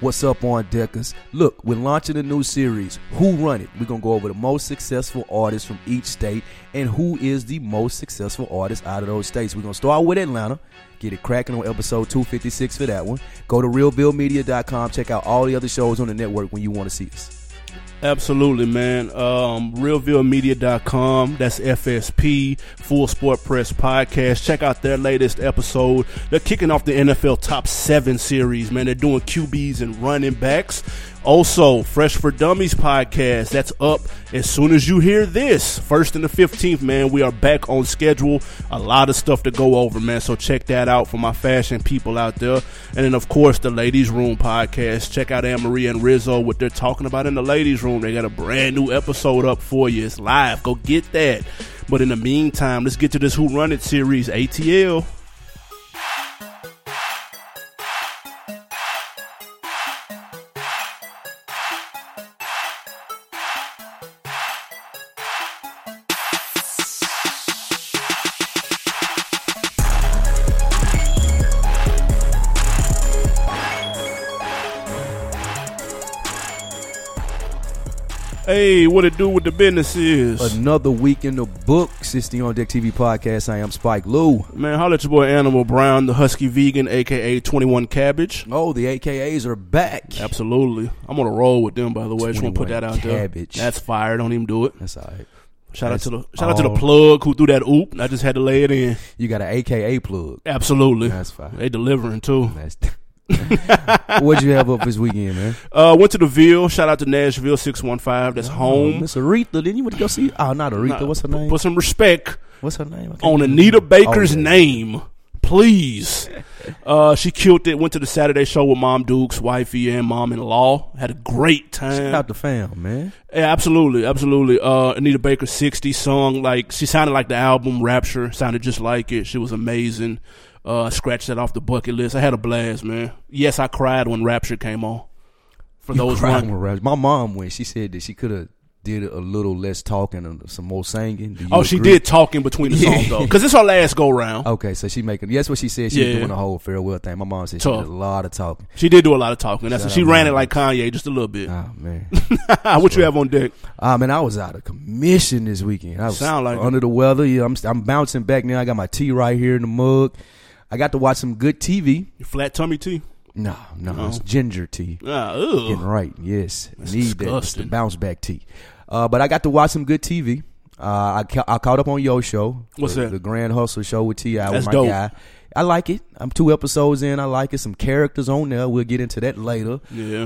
What's up on Deckers? Look, we're launching a new series, Who Run It? We're going to go over the most successful artists from each state and who is the most successful artist out of those states. We're going to start with Atlanta. Get it cracking on episode 256 for that one. Go to realbillmedia.com. Check out all the other shows on the network when you want to see us. Absolutely, man. RealVilleMedia.com. That's FSP, Full Sport Press Podcast. Check out their latest episode. They're kicking off the NFL Top 7 series, man. They're doing QBs and running backs. Also, Fresh for Dummies podcast. That's up as soon as you hear this. 1st and the 15th, man. We are back on schedule. A lot of stuff to go over, man. So check that out for my fashion people out there. And then, of course, the Ladies Room podcast. Check out Anne-Marie and Rizzo, what they're talking about in the Ladies Room. They got a brand new episode up for you. It's live. Go get that. But in the meantime, let's get to this Who Run It series, ATL. Hey, what it do with the business is? Another week in the books. It's the On Deck TV podcast. I am Spike Lou. Man, holla at your boy Animal Brown, the Husky Vegan, a.k.a. 21 Cabbage. Oh, the AKAs are back. Absolutely. I'm on a roll with them, by the way. Just want to put that out Cabbage. there. That's fire. Don't even do it. That's all right. Shout out to the plug who threw that oop. I just had to lay it in. You got an AKA plug. Absolutely. That's fine. They delivering, too. What'd you have up this weekend, man? Went to the Ville. Shout out to Nashville 615. That's home. Miss Aretha. Didn't you want to go see? Oh, not Aretha. What's her name? Put some respect. What's her name? On Anita Baker's name, please. She killed it. Went to the Saturday show with Mom Dukes, wifey, and mom-in-law. Had a great time. Shout out the fam, man. Yeah, absolutely. Anita Baker 60 song, she sounded like the album Rapture. Sounded just like it. She was amazing. Scratched that off the bucket list. I had a blast, man. Yes, I cried when Rapture came on. For those one, my mom went. She said that she could have did a little less talking and some more singing. She did talking between the songs though, because it's her last go round. Okay, so that's what she said. She was doing the whole farewell thing. My mom said she did a lot of talking. She did do a lot of talking. She ran it like Kanye, just a little bit. Oh man, what you have on deck? Man, I was out of commission this weekend. I was under the weather. Yeah, I'm bouncing back now. I got my tea right here in the mug. I got to watch some good TV. Your flat tummy tea? No, it's ginger tea. Getting right, yes. That's need disgusting. That. It's the bounce back tea. But I got to watch some good TV. I caught up on Yo Show. What's that? The Grand Hustle Show with T.I. That's with my dope. guy. I like it. I'm 2 episodes in. I like it. Some characters on there. We'll get into that later.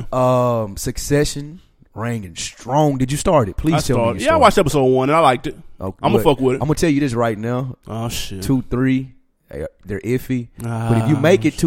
Yeah. Succession. Ringing strong. Did you start it? Please tell me. Yeah, I watched episode 1 and I liked it. Okay, I'm gonna fuck with it. I'm gonna tell you this right now. Oh shit. 2, 3. They're iffy, but if you make it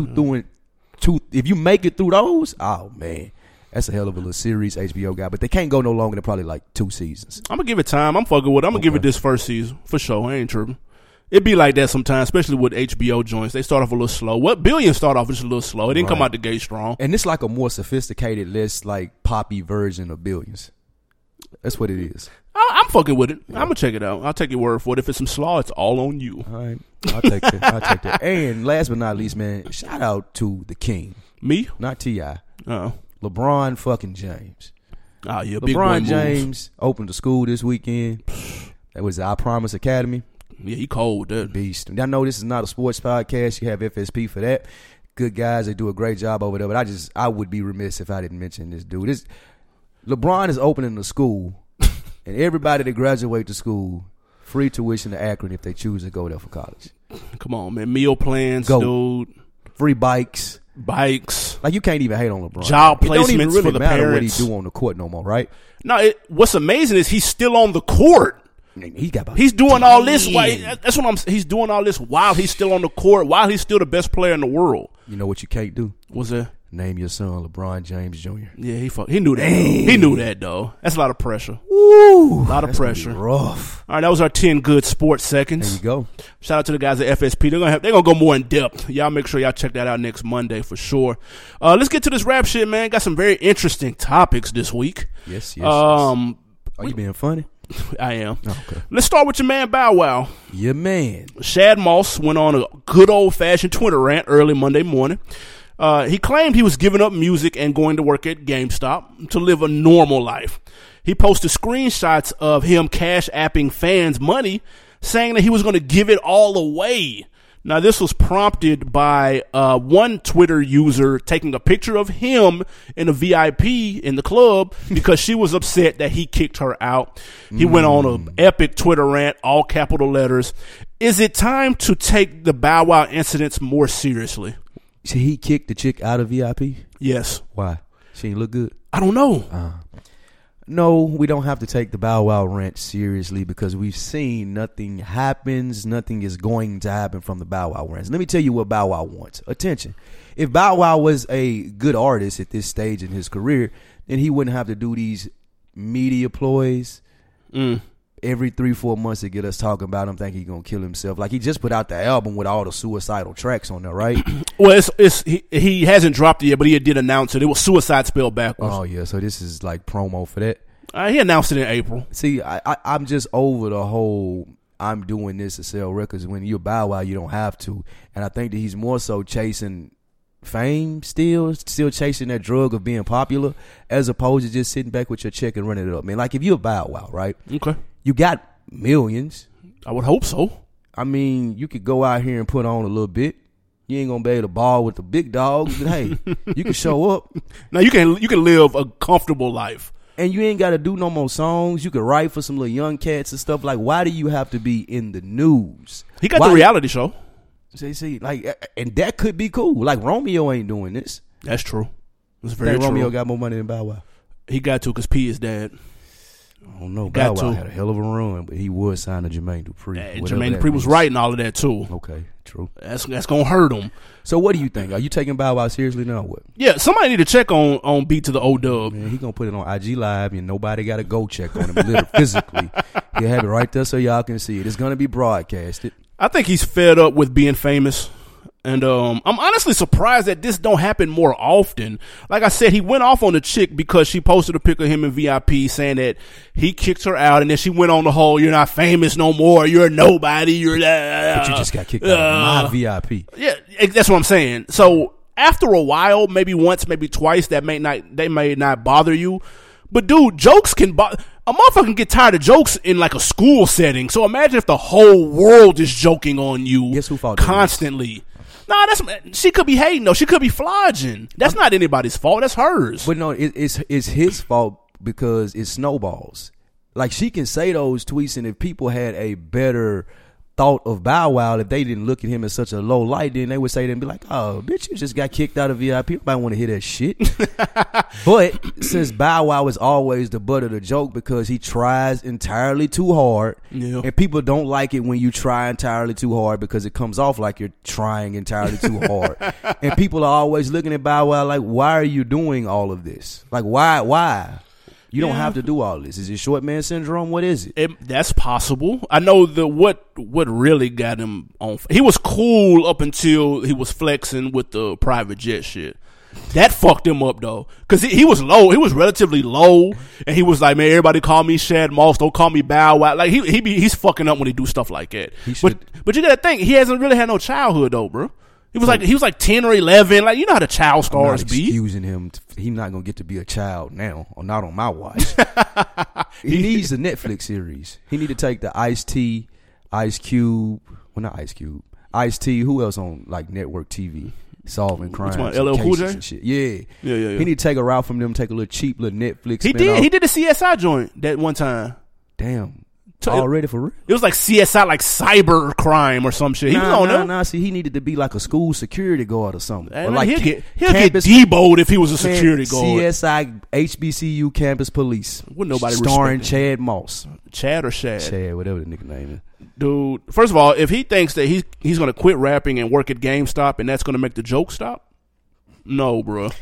if you make it through those, oh man, that's a hell of a little series HBO got. But they can't go no longer than probably like 2 seasons. I'm gonna give it time. I'm fucking with it. I'm gonna give it this first season for sure. I ain't tripping. It be like that sometimes, especially with HBO joints. They start off a little slow. What Billions start off just a little slow. It didn't come out the gate strong. And it's like a more sophisticated, less like poppy version of Billions. That's what it is. I'm fucking with it. Yeah. I'm gonna check it out. I'll take your word for it. If it's some slaw, it's all on you. All right, I'll take that. And last but not least, man, shout out to the king. Me? Not T.I. Oh. LeBron fucking James. Oh yeah, LeBron James opened the school this weekend. That was the I Promise Academy. Yeah, he cold. That beast. I know this is not a sports podcast. You have FSP for that. Good guys. They do a great job over there. But I would be remiss if I didn't mention this dude. LeBron is opening the school. And everybody that graduate to school, free tuition to Akron if they choose to go there for college. Come on, man. Meal plans, dude. Free bikes. Like, you can't even hate on LeBron. Job placements don't even really for the matter parents. What he do on the court no more, right? No, what's amazing is he's still on the court. He's doing all this he's doing all this while he's still on the court, while he's still the best player in the world. You know what you can't do? What's that? Name your son LeBron James Jr. Yeah, he knew that. He knew that though. That's a lot of pressure. Woo, a lot of pressure. Rough. All right, that was our 10 good sports seconds. There you go. Shout out to the guys at FSP. They're gonna go more in depth. Y'all make sure y'all check that out next Monday for sure. Let's get to this rap shit, man. Got some very interesting topics this week. Yes. Are you being funny? I am. Okay. Let's start with your man Bow Wow. Your man. Shad Moss went on a good old fashioned Twitter rant early Monday morning. He claimed he was giving up music and going to work at GameStop to live a normal life. He posted screenshots of him cash apping fans money, saying that he was going to give it all away. Now, this was prompted by one Twitter user taking a picture of him in a VIP in the club because she was upset that he kicked her out. He went on an epic Twitter rant, all capital letters. Is it time to take the Bow Wow incidents more seriously? So he kicked the chick out of VIP? Yes. Why? She ain't look good? I don't know. No, we don't have to take the Bow Wow rant seriously because we've seen nothing happens. Nothing is going to happen from the Bow Wow rants. Let me tell you what Bow Wow wants. Attention. If Bow Wow was a good artist at this stage in his career, then he wouldn't have to do these media ploys every 3-4 months to get us talking about him thinking he's going to kill himself. Like, he just put out the album with all the suicidal tracks on there, right? Well, he hasn't dropped it yet, but he did announce it. It was Suicide spelled backwards. Oh, yeah. So this is like promo for that. He announced it in April. See, I'm just over the whole I'm doing this to sell records. When you're Bow Wow, you don't have to. And I think that he's more so chasing fame still chasing that drug of being popular as opposed to just sitting back with your check and running it up. Man, like if you're Bow Wow, right? Okay. You got millions. I would hope so. I mean, you could go out here and put on a little bit. You ain't gonna be able to ball with the big dogs, but hey, you can show up. Now you can live a comfortable life. And you ain't got to do no more songs. You can write for some little young cats and stuff. Like, why do you have to be in the news? He got the reality show. See, like, and that could be cool. Like, Romeo ain't doing this. That's true. That's very true. Romeo got more money than Bow Wow. He got to because P is dad. I don't know. Bow Wow had a hell of a run, but he was signed to Jermaine Dupri. Jermaine Dupri was writing all of that too. Okay, true. That's gonna hurt him. So what do you think? Are you taking Bow Wow seriously now? What? Yeah, somebody need to check on Beat to the O-Dub. Man, he gonna put it on IG Live, and nobody got to go check on him literally, physically. He'll have it right there so y'all can see it. It's gonna be broadcasted. I think he's fed up with being famous. And I'm honestly surprised that this don't happen more often. Like I said, he went off on the chick because she posted a pic of him in VIP saying that he kicked her out, and then she went on the whole, "You're not famous no more. You're a nobody. You're But you just got kicked out of my VIP." Yeah, that's what I'm saying. So after a while, maybe once, maybe twice, they may not bother you. But dude, jokes can bother. A motherfucker can get tired of jokes in like a school setting. So imagine if the whole world is joking on you. Guess who fought constantly. Nah, she could be hating though. She could be flogging. That's not anybody's fault. That's hers. But no, it's his fault because it snowballs. Like, she can say those tweets, and if people had a better thought of Bow Wow, if they didn't look at him as such a low light, then they would say, and be like, "Oh, bitch, you just got kicked out of VIP. Nobody want to hear that shit." But since Bow Wow is always the butt of the joke because he tries entirely too hard, and people don't like it when you try entirely too hard because it comes off like you're trying entirely too hard. And people are always looking at Bow Wow like, "Why are you doing all of this? Like, why? You don't have to do all this. Is it short man syndrome? What is it?" That's possible. I know what really got him on. He was cool up until he was flexing with the private jet shit. That fucked him up though, because he was low. He was relatively low, and he was like, "Man, everybody call me Shad Moss. Don't call me Bow Wow." Like he's fucking up when he do stuff like that. But you gotta think he hasn't really had no childhood though, bro. He was like 10 or 11. Like, you know how the child stars be. Excusing him. He's not going to get to be a child now, or not on my watch. He needs a Netflix series. He need to take the Ice-T, Ice Cube. Well, not Ice Cube. Ice-T. Who else on like network TV solving crimes? Which one? LL Cool J? Shit. Yeah. He need to take a route from them. Take a little cheap little Netflix. He did. He did the CSI joint that one time. Damn. Already for real? It was like CSI, like cyber crime or some shit. He was on there. Nah. See, he needed to be like a school security guard or something. Or like he'll get deboed if he was a security guard. CSI HBCU Campus Police. Wouldn't nobody starring Chad Moss. Chad or Shad? Chad, whatever the nigga name is. Dude, first of all, if he thinks that he's going to quit rapping and work at GameStop and that's going to make the joke stop, no, bro.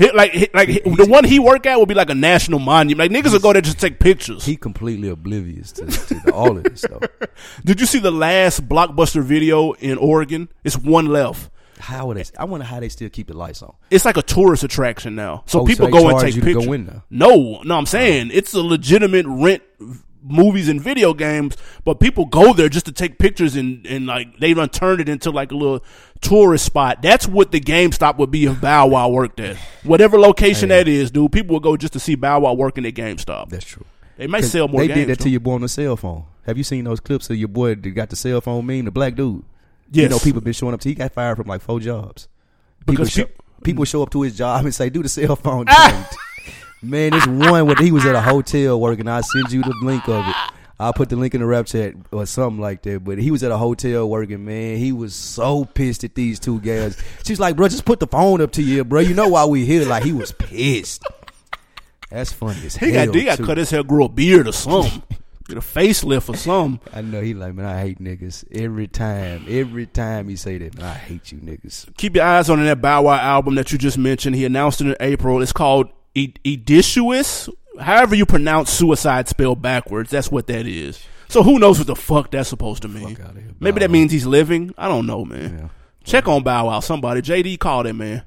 The one he work at will be like a national monument. Like, niggas will go there just take pictures. He completely oblivious to all of this stuff. Did you see the last Blockbuster video in Oregon? It's one left. How are they? I wonder how they still keep the lights on. It's like a tourist attraction now. So people go and take pictures. Go in there? No, I'm saying it's a legitimate rent movies and video games, but people go there just to take pictures and like they done turned it into like a little tourist spot. That's what the GameStop would be if Bow Wow worked at. Whatever location that is, dude, people would go just to see Bow Wow working at GameStop. That's true. They might sell more games. They did that to your boy on the cell phone. Have you seen those clips of your boy that got the cell phone meme, the black dude? Yes. You know, people been showing up to, he got fired from like 4 jobs. People show up to his job and say, do the cell phone thing. Man, there's one where he was at a hotel working. I'll send you the link of it. I'll put the link in the rap chat or something like that. But he was at a hotel working, man. He was so pissed at these 2 guys. She's like, bro, just put the phone up to you, bro. You know why we here. Like, he was pissed. That's funny as hell. He got to cut his hair, grow a beard or something. Get a facelift or something. I know he like, man, I hate niggas. Every time he say that, man, I hate you niggas. Keep your eyes on that Bow Wow album that you just mentioned. He announced it in April. It's called Edicious. However you pronounce suicide spelled backwards, that's what that is. So who knows what the fuck that's supposed to mean? Maybe that means he's living. I don't know, man. Yeah. Check on Bow Wow. Somebody. JD, call that man.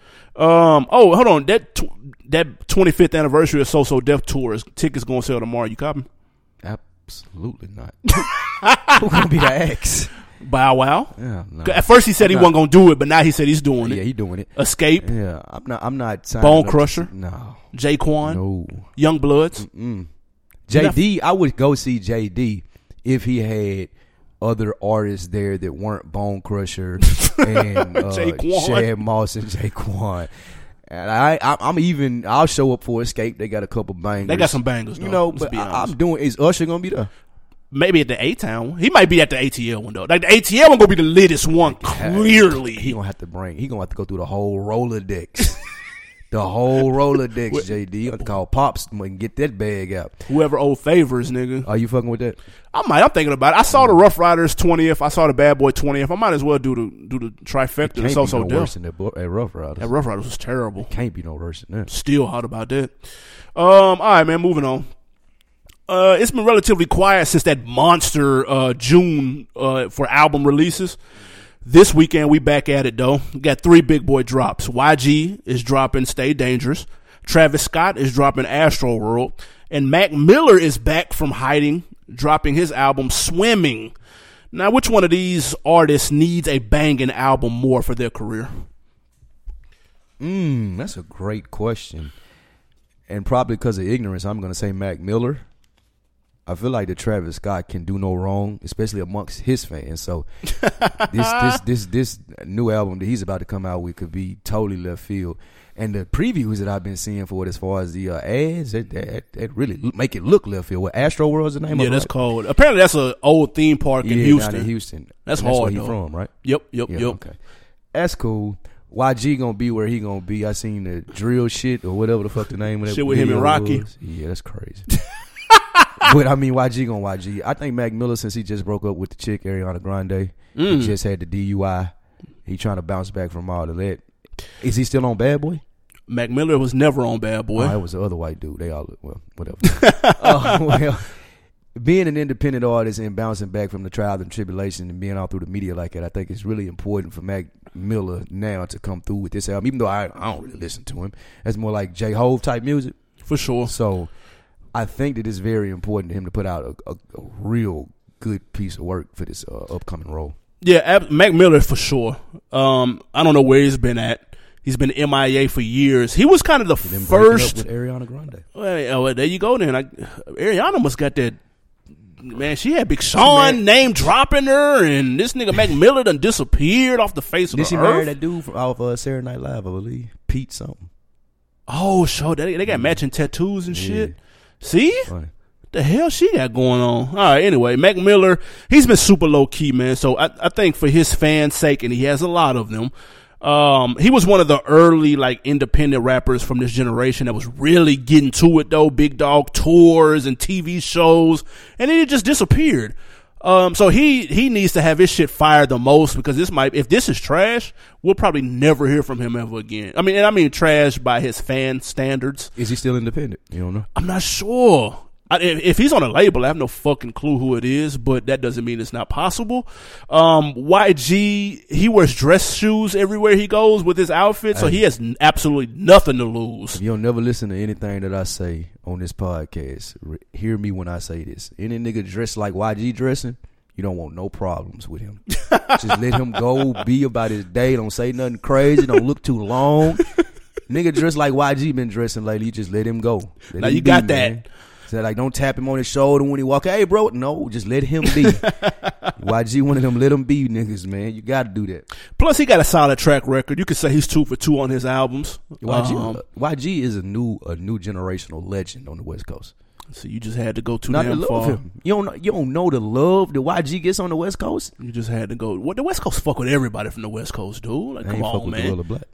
Oh, hold on. That 25th anniversary of So Def tour tickets gonna sell tomorrow. You copy? Absolutely not. Who gonna be the ex? Bow Wow. Yeah, no. At first he said he wasn't gonna do it, but now he said he's doing it. Yeah, he doing it. Escape. Yeah, I'm not. Bone Crusher. No. Jaquan. No. Young Bloods. JD. I would go see JD if he had other artists there that weren't Bone Crusher and Shad Moss and Jaquan. And I'll show up for Escape. They got a couple bangers. They got some bangers, though, you know. But is Usher gonna be there? Maybe at the A-Town. He might be at the ATL one though. Like the ATL one gonna be the latest one. Clearly, he gonna have to go through the whole Rolodex. The whole Rolodex, JD. You have to call Pops and get that bag out. Whoever old favors, nigga. Are you fucking with that? I'm thinking about it. I saw the Rough Riders 20th. I saw the Bad Boy 20th. I might as well do the trifecta. It can't be no worse than that Rough Riders. That Rough Riders was terrible. It can't be no worse than that. Still hot about that. All right, man. Moving on. It's been relatively quiet since that monster June for album releases. This weekend, we back at it, though. We got 3 big boy drops. YG is dropping Stay Dangerous. Travis Scott is dropping Astro World. And Mac Miller is back from hiding, dropping his album Swimming. Now, which one of these artists needs a banging album more for their career? That's a great question. And probably because of ignorance, I'm going to say Mac Miller. I feel like that Travis Scott can do no wrong, especially amongst his fans. So this new album that he's about to come out with could be totally left field. And the previews that I've been seeing for it, as far as the ads, that really make it look left field. What, Astro World's the name of it? Yeah, that's called. Apparently, that's an old theme park in Houston. Down in Houston. That's hard. Where he's from, right? Yep. Okay, that's cool. YG gonna be where he gonna be. I seen the drill shit or whatever the fuck the name of that shit with him and Rocky. Was. Yeah, that's crazy. But I mean, YG gonna YG. I think Mac Miller, since he just broke up with the chick Ariana Grande, he just had the DUI. He trying to bounce back from all of that. Is he still on Bad Boy? Mac Miller was never on Bad Boy. It was the other white dude. They all whatever. Being an independent artist and bouncing back from the trials and tribulations and being all through the media like that, I think it's really important for Mac Miller now to come through with this album. Even though I don't really listen to him, that's more like J Hove type music for sure. So I think that it's very important to him to put out a real good piece of work for this upcoming role. Yeah, Mac Miller for sure. I don't know where he's been at. He's been MIA for years. He was kind of the first. Up with Ariana Grande. Well, there you go then. Ariana must got that. Man, she had Big Sean name dropping her, and this nigga Mac Miller done disappeared off the face of the earth. Did she marry that dude off Saturday Night Live, I believe? Pete something. Oh, sure. They got matching tattoos and shit. See? Funny. What the hell she got going on? All right, anyway, Mac Miller, he's been super low-key, man. So I think for his fans' sake, and he has a lot of them, he was one of the early, like, independent rappers from this generation that was really getting to it, though. Big dog tours and TV shows, and then it just disappeared. So he needs to have his shit fired the most, because if this is trash, we'll probably never hear from him ever again. I mean trash by his fan standards. Is he still independent? You don't know? I'm not sure. If he's on a label, I have no fucking clue who it is, but that doesn't mean it's not possible. YG, he wears dress shoes everywhere he goes with his outfit, so he has absolutely nothing to lose. If you don't never listen to anything that I say on this podcast, hear me when I say this. Any nigga dressed like YG dressing, you don't want no problems with him. Just let him go, be about his day. Don't say nothing crazy. Don't look too long. Nigga dressed like YG been dressing lately. You just let him go. Now you got that. Man. So like, don't tap him on his shoulder when he walk. Hey, bro, no, just let him be. YG, one of them, let him be niggas, man. You got to do that. Plus, he got a solid track record. You could say he's 2 for 2 on his albums. YG is a new generational legend on the West Coast. So you just had to go too Not damn to far. love him. You don't know the love that YG gets on the West Coast. You just had to go. What the West Coast fuck with everybody from the West Coast, dude. Like, come on, man. Gorilla Black.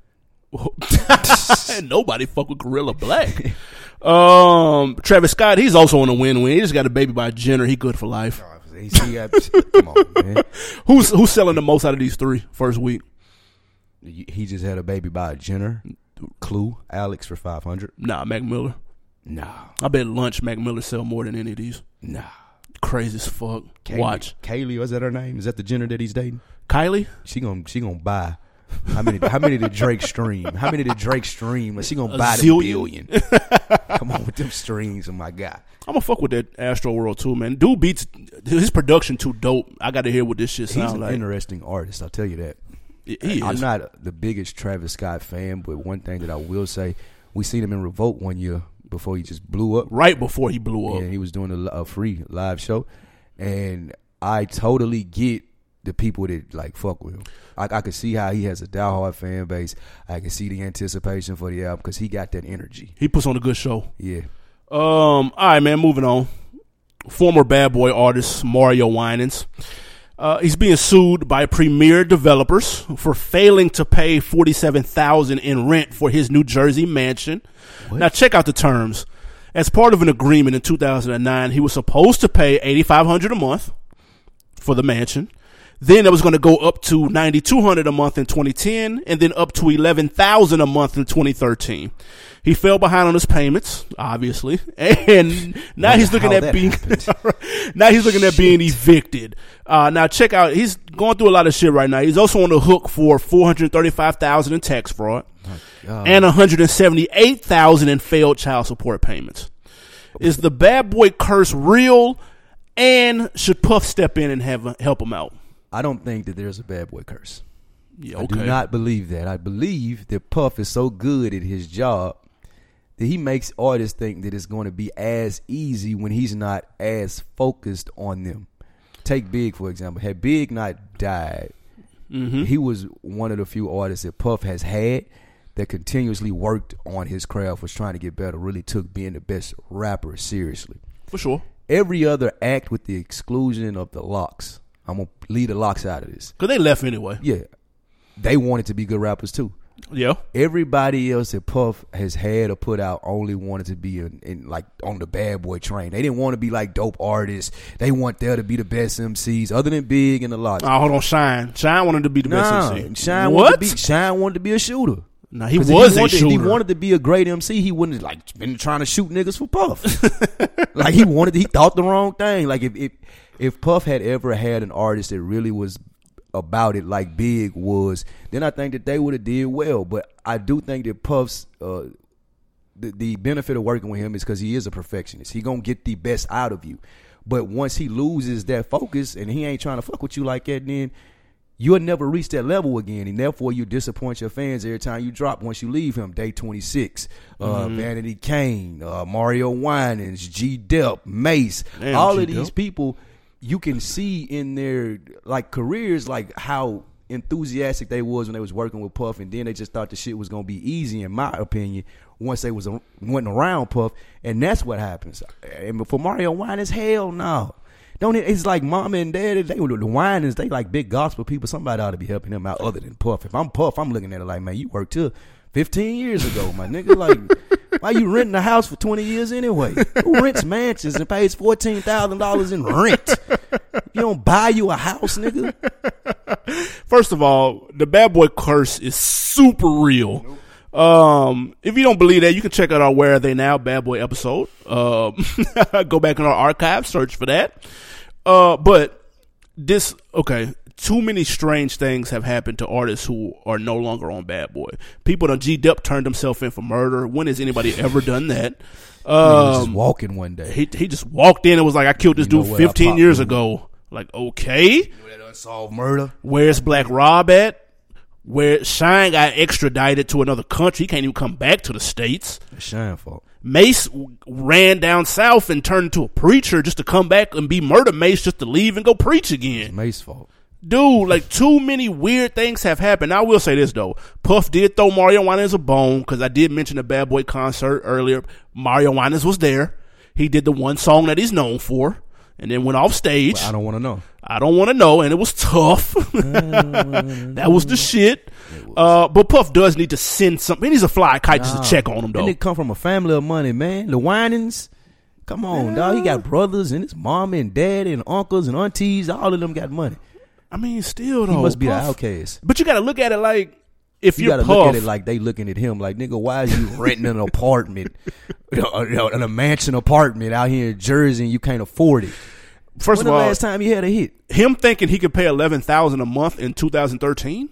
Nobody fuck with Gorilla Black. Travis Scott, he's also on a win-win. He just got a baby by Jenner. He good for life. Come on, man. Who's selling the most out of these 3 first week? He just had a baby by Jenner. Clue, Alex for 500. Nah, Mac Miller. Nah. I bet lunch Mac Miller sell more than any of these. Nah. Crazy as fuck. Watch. Kaylee, was that her name? Is that the Jenner that he's dating? Kylie? She gonna buy. How many did Drake stream? How many did Drake stream? She gonna buy the billion. Come on with them streams, oh my God. I'm gonna fuck with that Astro World too, man. Dude beats his production too dope. I got to hear what this shit sounds like. He's an interesting artist, I'll tell you that. He is. I'm not the biggest Travis Scott fan, but one thing that I will say, we seen him in Revolt one year before he just blew up. Right before he blew up. And he was doing a free live show. And I totally get the people that like fuck with him. I could see how he has a diehard fan base. I can see the anticipation for the album because he got that energy. He puts on a good show. Yeah. All right, man, moving on. Former Bad Boy artist Mario Winans. He's being sued by Premier Developers for failing to pay $47,000 in rent for his New Jersey mansion. What? Now, check out the terms. As part of an agreement in 2009, he was supposed to pay $8,500 a month for the mansion. Then it was going to go up to $9,200 a month in 2010, and then up to $11,000 a month in 2013. He fell behind on his payments, obviously, and now he's looking at being evicted. Now check out, he's going through a lot of shit right now. He's also on the hook for $435,000 in tax fraud and $178,000 in failed child support payments. Is the bad boy curse real? And should Puff step in and help him out? I don't think that there's a bad boy curse. Yeah, okay. I do not believe that. I believe that Puff is so good at his job that he makes artists think that it's going to be as easy when he's not as focused on them. Take Big, for example. Had Big not died, he was one of the few artists that Puff has had that continuously worked on his craft, was trying to get better, really took being the best rapper seriously. For sure. Every other act, with the exclusion of the Locks, I'm going to leave the Locks out of this. Because they left anyway. Yeah. They wanted to be good rappers too. Yeah. Everybody else that Puff has had or put out only wanted to be in like on the bad boy train. They didn't want to be like dope artists. They want there to be the best MCs other than Big and the Locks. Oh, hold on, Shine. Shine wanted to be the best MC. Shine wanted to be a shooter. Nah, he was a shooter. He wanted to be a great MC. He wouldn't have like been trying to shoot niggas for Puff. Like he thought the wrong thing. Like if Puff had ever had an artist that really was about it like Big was, then I think that they would have did well. But I do think that Puff's the benefit of working with him is because he is a perfectionist. He gonna get the best out of you. But once he loses that focus and he ain't trying to fuck with you like that, then you'll never reach that level again, and therefore you disappoint your fans every time you drop. Once you leave him, Day 26, Vanity Kane, Mario Winans, G-Dep, Mace, all of these people, you can see in their like careers like how enthusiastic they was when they was working with Puff, and then they just thought the shit was gonna be easy, in my opinion, once they went around Puff, and that's what happens. And for Mario Winans, hell no. It's like mom and dad, the Winans, they like big gospel people. Somebody ought to be helping them out other than Puff. If I'm Puff, I'm looking at it like, man, you worked till 15 years ago, my nigga. Like, why you renting a house for 20 years anyway? Who rents mansions and pays $14,000 in rent? You don't buy you a house, nigga. First of all, the bad boy curse is super real. If you don't believe that, you can check out our Where Are They Now Bad Boy episode. Go back in our archive, search for that. But this, okay, too many strange things have happened to artists who are no longer on Bad Boy. People done G-Dep turned himself in for murder. When has anybody ever done that? He was just walking one day. He just walked in and was like, I killed this dude 15 years ago. Like, okay. You know that unsolved murder? Where's Black Rob at? Where Shine got extradited to another country. He can't even come back to the States. It's Shine's fault. Mace ran down south and turned into a preacher just to come back and be Murder Mace just to leave and go preach again. It's Mace's fault. Dude, like, too many weird things have happened. I will say this, though. Puff did throw Mario Winans a bone, because I did mention the Bad Boy concert earlier. Mario Winans was there. He did the one song that he's known for, and then went off stage. Well, I don't want to know. I don't want to know, and it was tough. That was the shit. But Puff does need to send something. He needs to fly a kite just to check on him, though. And they come from a family of money, man. The Winans. Come on, dog. He got brothers, and his mom and dad and uncles and aunties. All of them got money. I mean, still, though. He must be Puff, an outcast. But you got to look at it like, if you you're gotta Puff. look at it like they looking at him like, nigga, why is you renting an apartment, a mansion apartment out here in Jersey and you can't afford it? First when of all, the last time you had a hit? Him thinking he could pay $11,000 a month in 2013?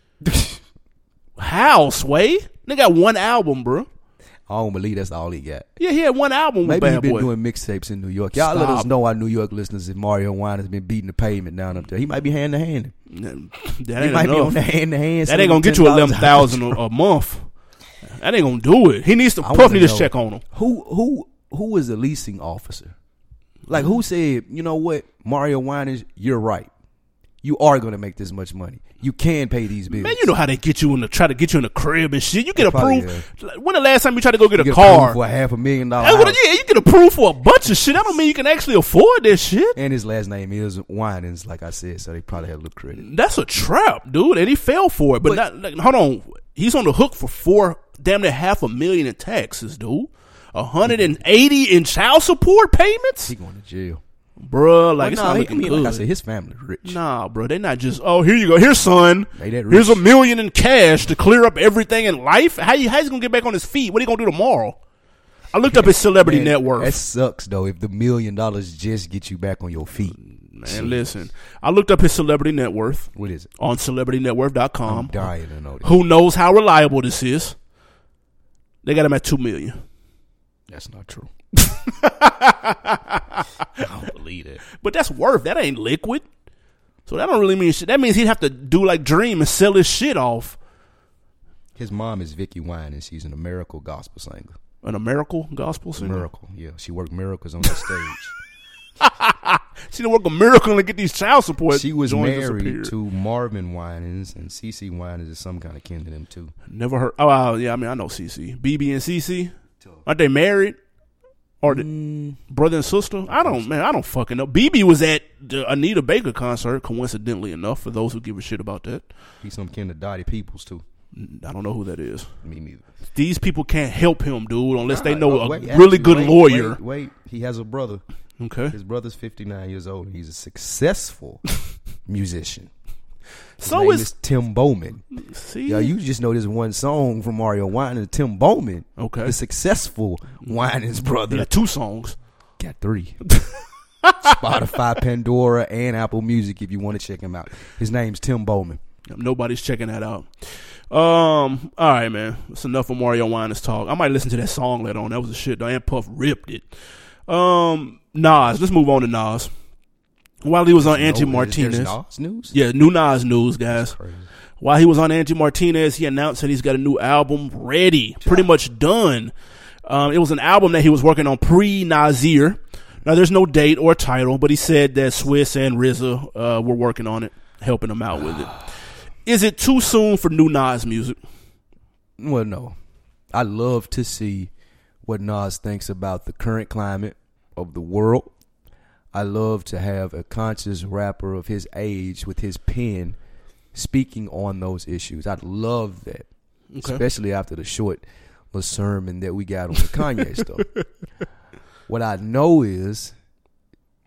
How, Sway? They got one album, bro. I don't believe that's all he got. Yeah, he had one album with Maybe he Bad been Boy. doing mixtapes in New York. Y'all let us know, our New York listeners, if Mario Winans been beating the pavement down up there. He might be hand to hand. That He ain't might be enough. on the hand to hand. That ain't gonna get you $11,000 a month. That ain't gonna do it. He needs to. Puff needs to check on him. Who is the leasing officer? Like, who said, you know what, Mario Winans, you're right. You are gonna make this much money. You can pay these bills. Man, you know how they get you try to get you in the crib and shit. You get Probably, approved. When the last time you tried to go get a Get car? approved for a $500,000 Yeah, house. you get approved for a bunch of shit. That don't mean you can actually afford this shit. And his last name is Winans, like I said, so they probably have a little credit. That's a trap, dude, and he fell for it. But not, like, hold on, he's on the hook for damn near $500,000 in taxes, dude. 180 in child support payments. He going to jail, bruh. Like, it's not looking good. Like I said, his family rich. Nah, bro, they not just, oh, here you go, here's son. They that rich. Here's $1 million in cash to clear up everything in life. How's he gonna get back on his feet? What are he gonna do tomorrow? I looked up his celebrity Man, net worth. That sucks though. If the $1 million just get you back on your feet. Man, listen, I looked up his celebrity net worth. What is it? On celebritynetworth.com. I'm dying to know this. Who knows how reliable this is? They got him at $2 million. That's not true. I don't believe it. But that's worth. That ain't liquid. So that don't really mean shit. That means he'd have to do like Dream and sell his shit off. His mom is Vicky Winans. She's an American gospel singer. An American gospel singer? Miracle, yeah. She worked miracles on the stage. She didn't work a miracle and get these child support. She was married to Marvin Winans, and CeCe Winans is some kind of kin to them too. Never heard. Oh, yeah. I mean, I know CeCe. BB and CeCe. Aren't they married? Or the brother and sister? I don't fucking know. BB was at the Anita Baker concert, coincidentally enough, for those who give a shit about that. He's some kin to Dottie Peoples too. I don't know who that is. Me neither. These people can't help him, dude, unless they know really good lawyer. Wait, he has a brother. Okay. His brother's 59 years old. He's a successful musician. His So name is is Tim Bowman. See, Yeah, you just know this one song from Mario Winans, Tim Bowman. Okay. The successful Winans brother. yeah, 2 songs. Got 3. Spotify, Pandora, and Apple Music if you want to check him out. His name's Tim Bowman. Nobody's checking that out. All right, man. That's enough of Mario Winans talk. I might listen to that song later on. That was the shit though. And Puff ripped it. Nas. Let's move on to Nas. While he was on Angie Martinez. Nas news? Yeah, new Nas news, guys. While he was on Angie Martinez, he announced that he's got a new album ready. Pretty much done. It was an album that he was working on pre-Nasir. Now, there's no date or title, but he said that Swiss and RZA were working on it, helping him out with it. Is it too soon for new Nas music? Well, no. I love to see what Nas thinks about the current climate of the world. I love to have a conscious rapper of his age with his pen speaking on those issues. I love that, especially after the short little sermon that we got on the Kanye stuff. What I know is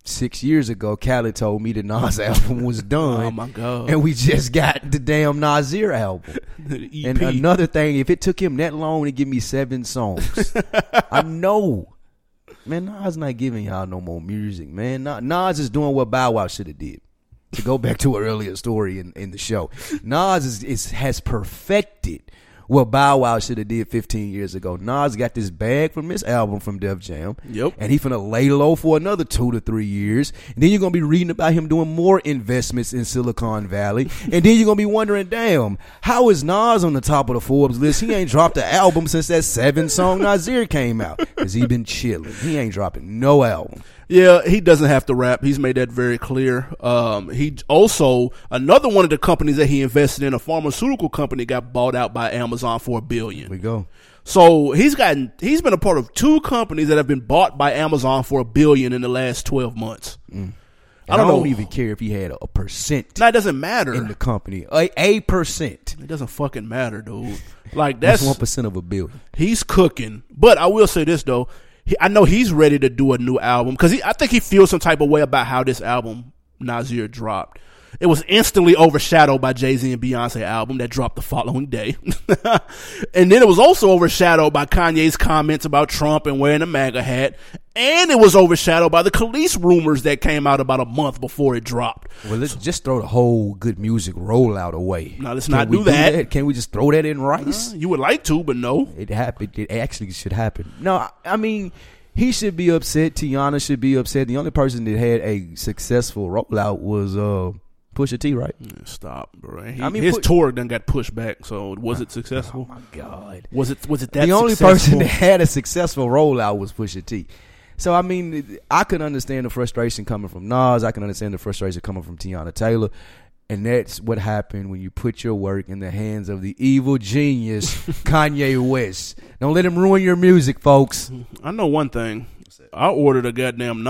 6 years ago, Khaled told me the Nas album was done. Oh my God. And we just got the damn Nasir album. The And EP. another thing, if it took him that long to give me 7 songs, I know. Man, Nas not giving y'all no more music, man. Nas is doing what Bow Wow should have did. To go back to an earlier story in the show, Nas has perfected what Bow Wow should have did 15 years ago. Nas got this bag from this album from Def Jam. Yep. And he finna lay low for another 2 to 3 years. And then you're going to be reading about him doing more investments in Silicon Valley. And then you're going to be wondering, damn, how is Nas on the top of the Forbes list? He ain't dropped an album since that 7-song Nasir came out. Because he been chilling. He ain't dropping no album. Yeah, he doesn't have to rap. He's made that very clear. He also, another one of the companies that he invested in, a pharmaceutical company, got bought out by Amazon for $1 billion. Here we go. So he's been a part of 2 companies that have been bought by Amazon for $1 billion in the last 12 months. I don't even care if he had a percent No, it doesn't matter. in the company. A percent. It doesn't fucking matter, dude. Like that's 1% of $1 billion. He's cooking. But I will say this though. I know he's ready to do a new album because I think he feels some type of way about how this album Nasir dropped. It was instantly overshadowed by Jay-Z and Beyonce album that dropped the following day. And then it was also overshadowed by Kanye's comments about Trump and wearing a MAGA hat. And it was overshadowed by the Khalees rumors that came out about a month before it dropped. Well, let's just throw the whole good music rollout away. No, let's Can not we do that. Can we just throw that in Rice? You would like to, but no. It happened. It actually should happen. No, I mean, he should be upset. Tiana should be upset. The only person that had a successful rollout was Pusha T, right? Stop, bro. His tour done got pushed back. So was it successful? Oh my God! Was it that the only successful? person that had a successful rollout was Pusha T. So I mean, I can understand the frustration coming from Nas. I can understand the frustration coming from Tiana Taylor. And that's what happened when you put your work in the hands of the evil genius, Kanye West. Don't let him ruin your music, folks. I know one thing. I ordered a goddamn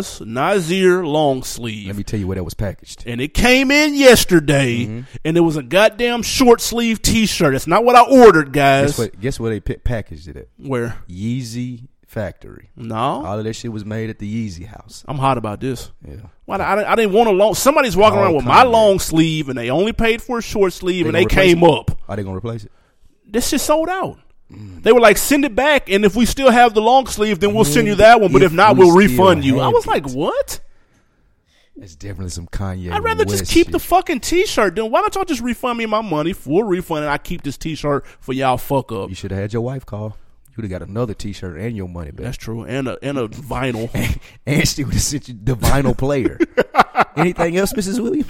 Nasir long sleeve. Let me tell you where that was packaged. And it came in yesterday, and it was a goddamn short sleeve T-shirt. That's not what I ordered, guys. Guess where they packaged it at? Where? Yeezy Factory. No. All of that shit was made at the Yeezy house. I'm hot about this. Yeah. Well, I didn't want a long. Somebody's walking around with my long sleeve, and they only paid for a short sleeve, and they came up. Are they going to replace it? This shit sold out. They were like, send it back, and if we still have the long sleeve, then we'll send you that one. But if not, we'll refund you. I was like, what? That's definitely some Kanye. I'd rather West just keep shit. the fucking T-shirt. Then why don't y'all just refund me my money, full refund, and I keep this T-shirt for y'all fuck up? You should have had your wife call. You would have got another T-shirt and your money back. That's true, and a vinyl. And she would have sent you the vinyl player. Anything else, Mrs. Williams?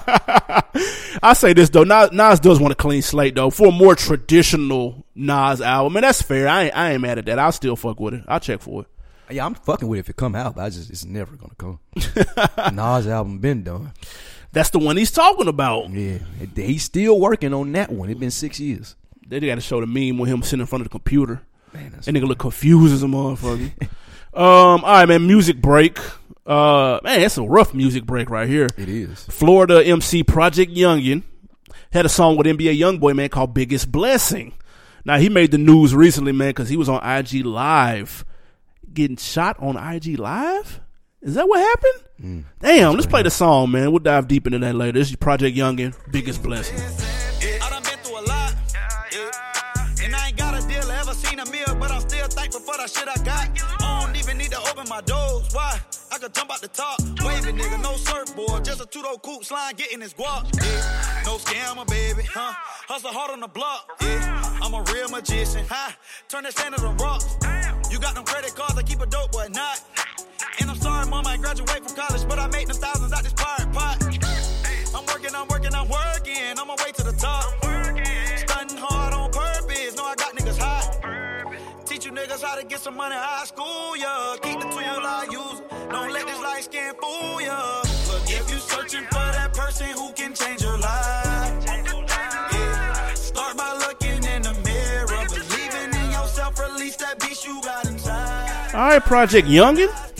I say this though, Nas does want a clean slate though for a more traditional Nas album, and that's fair. I ain't mad at that. I'll still fuck with it. I'll check for it. Yeah, I'm fucking with it if it come out, but it's never gonna come. Nas album been done. That's the one he's talking about. Yeah, he's still working on that one. It's been 6 years. They got to show the meme with him sitting in front of the computer. Man, that nigga look confused as a motherfucker. All right, man. Music break. Man, it's a rough music break right here. It is. Florida MC Project Youngin had a song with NBA Youngboy, man, called Biggest Blessing. Now, he made the news recently, man, because he was on IG Live. Getting shot on IG Live? Is that what happened? Damn, let's play the song, man. We'll dive deep into that later. This is Project Youngin, Biggest Blessing. I done been through a lot. And I ain't got a deal, ever seen a meal, but I'm still thankful for that shit I got. I don't even need to open my doors. Why? I could jump out the top. Waving nigga, no surfboard. Just a two-door coupe slide, getting his guap. Yeah. No scammer, baby. Hustle hard on the block. Yeah. I'm a real magician. Turn that sand into rocks. You got them credit cards, I keep a dope, but not. And I'm sorry, mom, I ain't graduate from college, but I made them thousands out this pirate pot. I'm working. On my way to the top. Stunting hard on purpose. Know I got niggas hot. Teach you niggas how to get some money high school, yeah. Keep the tool I use. Don't let this light skin fool ya. But if you searching for that person who can change your life, yeah, start by looking in the mirror, believing in yourself, release that beast you got inside. All right, Project Youngin.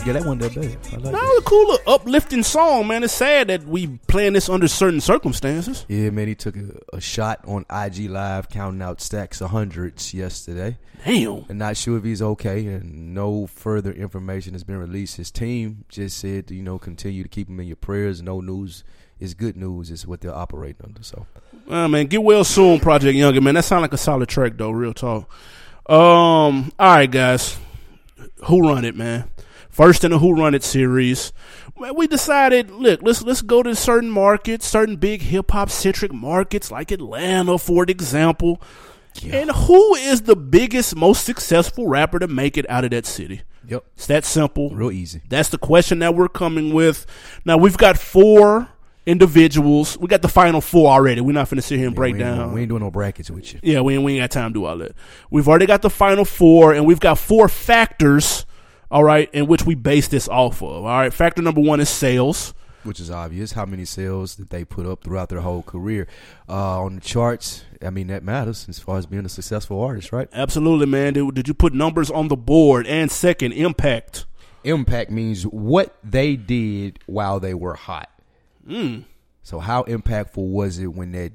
Yeah, that wasn't that bad. I like That that. was a cool little uplifting song, man. It's sad that we playing this under certain circumstances. Yeah, man, he took a shot on IG Live counting out stacks of hundreds yesterday. Damn. And not sure if he's okay, and no further information has been released. His team just said, continue to keep him in your prayers. No news is good news is what they're operating under. So, Man, get well soon, Project Youngin, man. That sounds like a solid track, though, real talk. All right, guys. Who Run It, man? First in the Who Run It series. Man, we decided, look, let's go to certain markets, certain big hip-hop centric markets like Atlanta, for example. Yeah. And who is the biggest, most successful rapper to make it out of that city? Yep. It's that simple. Real easy. That's the question that we're coming with. Now, we've got 4 individuals. We got the final 4 already. We're not finna sit here and break down. We ain't doing no brackets with you. Yeah, we ain't got time to do all that. We've already got the final 4, and we've got 4 factors, all right, in which we base this off of. All right, factor number 1 is sales. Which is obvious. How many sales did they put up throughout their whole career? On the charts, I mean, that matters as far as being a successful artist, right? Absolutely, man. Did you put numbers on the board? And second, impact. Impact means what they did while they were hot. So how impactful was it when that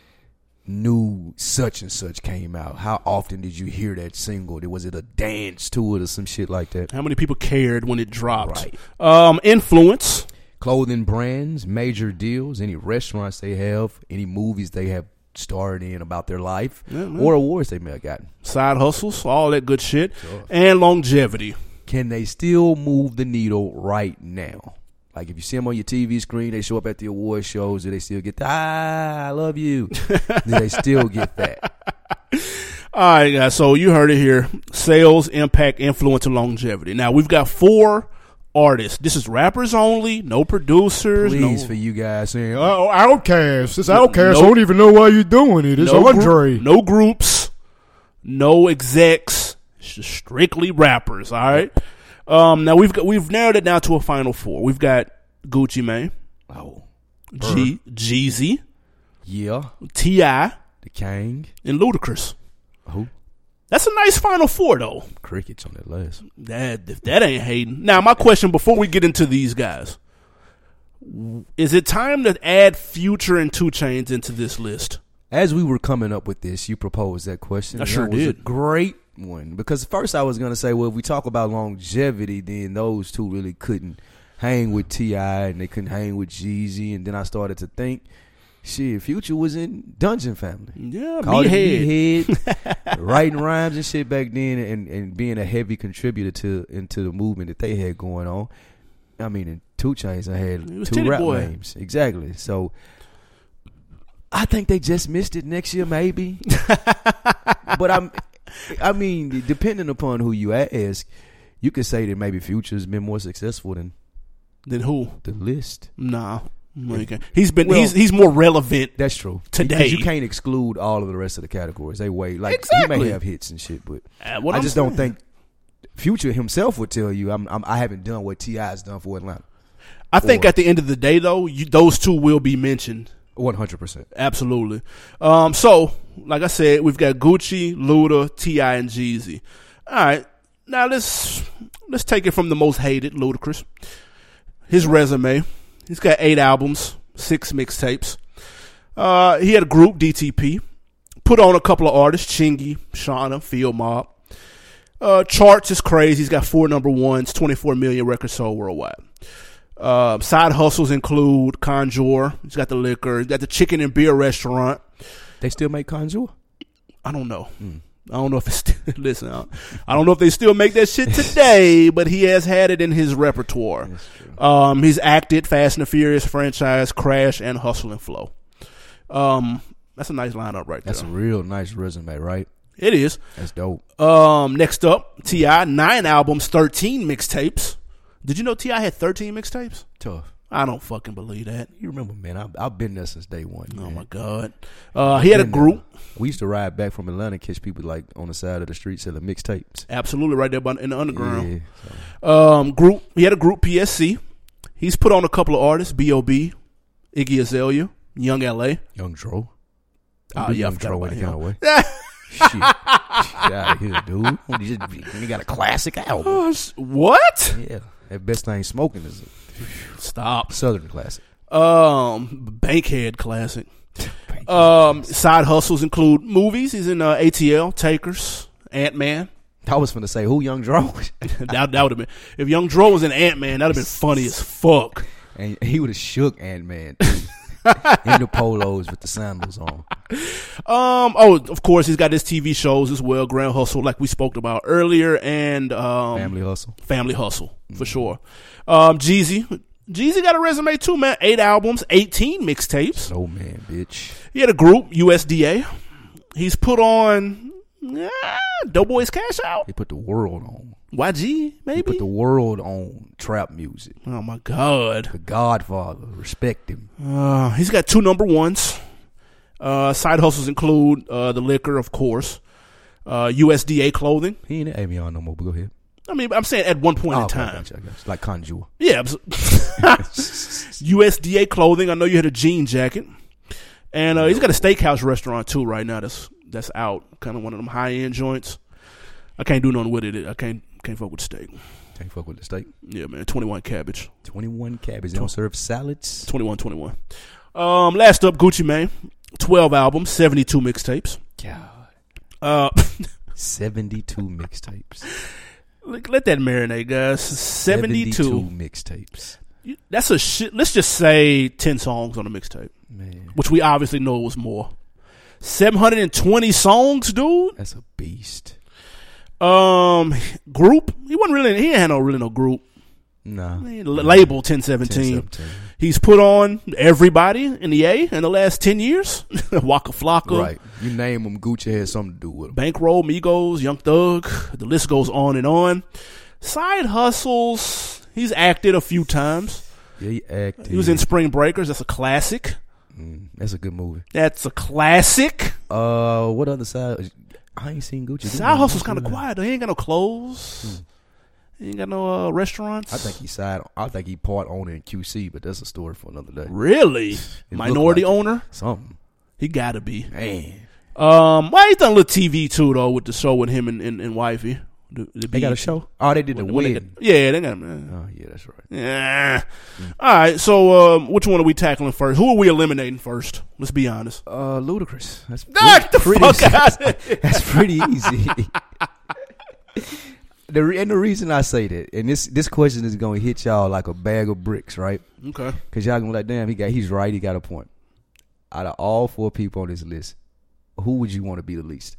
new such and such came out? How often did you hear that single? Was it a dance to it or some shit like that? How many people cared when it dropped? Right. Influence. Clothing brands, major deals, any restaurants they have, any movies they have starred in about their life, or awards they may have gotten. Side hustles, all that good shit. Sure. And longevity. Can they still move the needle right now? Like if you see them on your TV screen, they show up at the award shows, do they still get the, I love you? Do they still get that? All right, guys, so you heard it here. Sales, impact, influence, and longevity. Now, we've got 4 artists. This is rappers only, no producers. Please, for you guys saying, oh, Outkast. It's Outkast. I don't even know why you're doing it. It's Andre. No groups, no execs. It's just strictly rappers, all right? Now we've narrowed it down to a final 4. We've got Gucci Mane, Jeezy, yeah, T.I., the King, and Ludacris. Who? That's a nice final 4, though. Crickets on that list. That ain't hating. Now, my question before we get into these guys, is it time to add Future and 2 Chainz into this list? As we were coming up with this, you proposed that question. I sure did. It was a great one because first I was going to say, well, if we talk about longevity, then those 2 really couldn't hang with T.I. and they couldn't hang with Jeezy. And then I started to think, shit, Future was in Dungeon Family. Yeah, Meathead. Writing rhymes and shit back then and being a heavy contributor into the movement that they had going on. I mean, in 2 Chainz, I had 2 rap names. Exactly. So I think they just missed it next year, maybe. But I mean, depending upon who you ask, you could say that maybe Future's been more successful than who? The list. Nah. He's more relevant. That's true today. Because you can't exclude all of the rest of the categories. They weigh like exactly. He may have hits and shit, but I just don't think Future himself would tell you I haven't done what T.I.'s done for Atlanta. I think at the end of the day, though, those 2 will be mentioned. 100%. Absolutely. So, like I said, we've got Gucci, Luda, T.I., and Jeezy. All right. Now, let's take it from the most hated, Ludacris. His resume. He's got 8 albums, 6 mixtapes. He had a group, DTP. Put on a couple of artists, Chingy, Shauna, Field Mob. Charts is crazy. He's got 4 number 1s, 24 million records sold worldwide. Side hustles include Conjure. He's got the liquor. He's got the chicken and beer restaurant. They still make Conjure? I don't know. I don't know if it's still, listen, I don't know if they still make that shit today, but he has had it in his repertoire. He's acted Fast and the Furious franchise, Crash, and Hustle and Flow. That's a nice lineup right there. That's a real nice resume, right? It is. That's dope. Next up, T.I., 9 albums, 13 mixtapes. Did you know T.I. had 13 mixtapes? Tough. I don't fucking believe that. You remember, man, I've been there since day one. Oh, my God. He had a group. We used to ride back from Atlanta and catch people like on the side of the street selling mixtapes. Absolutely, right there in the underground. Yeah, group. He had a group, PSC. He's put on a couple of artists, B.O.B., Iggy Azalea, Young L.A. Young Dro. Young Dro in a kind of way. Shit. Get out of here, dude. He got a classic album. What? Yeah. That Best Thing Smoking is Stop. a Southern classic. Bankhead classic. Side hustles include movies. He's in ATL, Takers, Ant-Man. I was finna say, who Young Dro? that would have been, if Young Dro was in Ant-Man, that would have been funny as fuck. And he would have shook Ant-Man too. In the polos with the sandals on. Of course, he's got his TV shows as well. Grand Hustle, like we spoke about earlier, and Family Hustle. Family Hustle, for sure. Jeezy got a resume too, man. 8 albums, 18 mixtapes. Oh man, bitch. He had a group, USDA. He's put on Doughboy's Cash Out. He put the world on. YG, maybe? He put the world on trap music. Oh my God. The Godfather. Respect him. He's got 2 number ones. Side hustles include The Liquor, of course. USDA clothing. He ain't at Avion no more, but go ahead. I mean, I'm saying at one point in Okay, time. gotcha. Like Conjure. Yeah. USDA clothing. I know you had a jean jacket. And he's got a steakhouse restaurant too right now that's out. Kind of one of them high-end joints. I can't do nothing with it. I can't fuck with the steak. Can't fuck with the steak. Yeah, man. 21 cabbage. 21 cabbage. They don't serve salads. 21. Last up, Gucci Mane. 12 albums, 72 mixtapes. God. 72 mixtapes. Let that marinate, guys. 72 mixtapes. That's a shit. Let's just say 10 songs on a mixtape. Man. Which we obviously know was more. 720 songs, dude. That's a beast. Group. He ain't had no group. Nah. Label 1017. 1017. He's put on everybody in the A in the last 10 years. Waka Flocka. Right. You name them, Gucci has something to do with them. Bankroll, Migos, Young Thug. The list goes on and on. Side hustles. He's acted a few times. Yeah, he acted. He was in Spring Breakers. That's a classic. That's a good movie. That's a classic. What other side? I ain't seen Gucci. Side hustle's kind of quiet though. He ain't got no clothes. He ain't got no restaurants. I think he part owner in QC, but that's a story for another day. Really? Minority like owner? Something. He gotta be. Man. Why he done a little TV too though with the show with him and wifey? They got a show? Oh, they did the win. They got. Oh yeah, that's right. Yeah. All right. So which one are we tackling first? Who are we eliminating first? Let's be honest. Ludacris. That's Get the fuck out of here. That's pretty easy. The reason I say that, and this question is going to hit y'all like a bag of bricks, right? Okay. Because y'all going to be like, damn, he's right. He got a point. Out of all 4 people on this list, who would you want to be the least?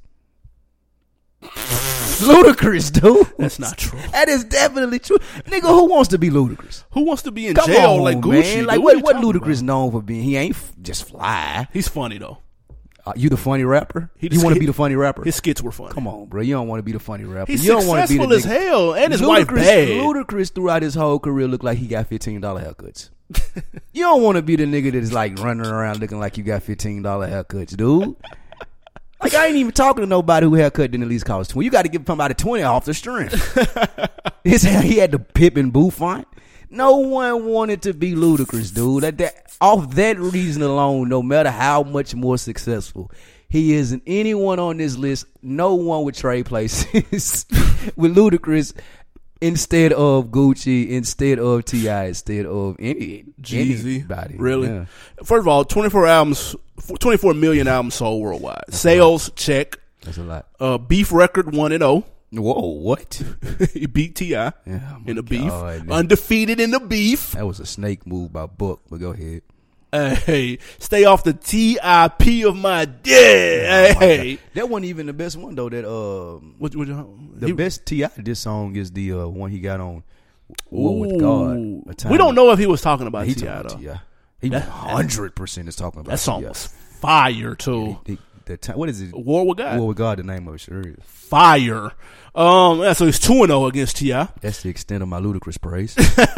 Ludacris, dude. That's not true. That is definitely true. Nigga, who wants to be Ludacris? Who wants to be in Come jail on, like Gucci? Man. Like, dude, what Ludacris known for being? He ain't just fly. He's funny though. You the funny rapper? You want to be the funny rapper? His skits were funny. Come on, bro. You don't want to be the funny rapper. He's you don't want to be successful the as hell, and his wife bad. Ludacris throughout his whole career looked like he got $15 haircuts. You don't want to be the nigga that's like running around looking like you got $15 haircuts, dude. Like, I ain't even talking to nobody who haircut didn't at least cost 20. You got to give somebody 20 off the strength. His hair, he had the Pip and Boo font. No one wanted to be Ludacris, dude. Off that reason alone, no matter how much more successful he is than anyone on this list, no one would trade places with Ludacris instead of Gucci, instead of T.I., instead of anybody. Really? Yeah. First of all, 24 million albums sold worldwide. That's sales, check. That's a lot. Beef record 1-0. Whoa, what? He beat T.I. in the beef. Man. Undefeated in the beef. That was a snake move by Buck, but go ahead. Hey, stay off the TIP of my dick. Hey, that wasn't even the best one though. The best T.I. this song is the one he got on War with God. We don't know if he was talking about T.I. though. T.I. He 100% is talking about that song. T.I. Was fire too. What is it? War with God. War with God. The name of it sure is fire. So he's 2-0 against T.I. That's the extent of my Ludacris praise.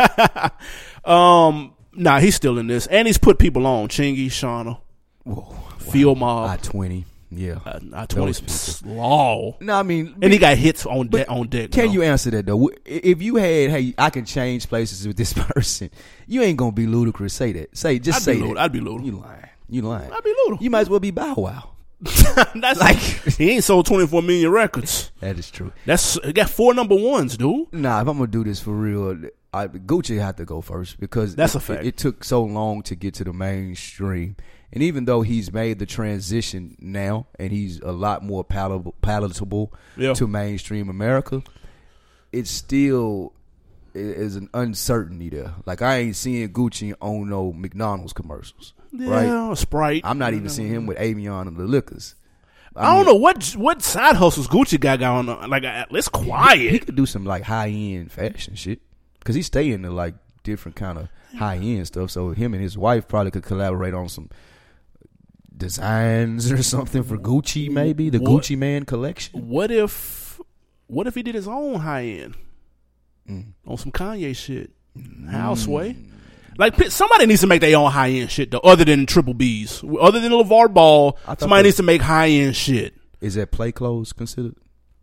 Nah, he's still in this, and he's put people on. Chingy, Shauna, Field Mob, I-20, yeah, I-20 slaw. No, I mean, and he got hits on deck. Can you answer that though? If you had, hey, I can change places with this person, you ain't gonna be Ludacris. Say that. Say that. I'd be Luda. You lying. I'd be Luda. You might as well be Bow Wow. That's like he ain't sold 24 million records. That is true. He got 4 number ones, dude. Nah, if I'm gonna do this for real, Gucci had to go first because That's a fact. It took so long to get to the mainstream. And even though he's made the transition now and he's a lot more palatable to mainstream America, it still is an uncertainty there. Like, I ain't seeing Gucci on no McDonald's commercials. Yeah, right? Sprite. I'm not even seeing him with Avion and the Liquors. I don't know what side hustles Gucci got going on. Like, it's quiet. He could do some like high end fashion shit because he stay into like different kind of high end stuff. So him and his wife probably could collaborate on some designs or something for Gucci, maybe the Gucci Man collection. What if he did his own high end on some Kanye shit? Houseway. Like, somebody needs to make their own high end shit though, other than Triple B's, other than LeVar Ball. Somebody needs to make high end shit. Is that play clothes considered?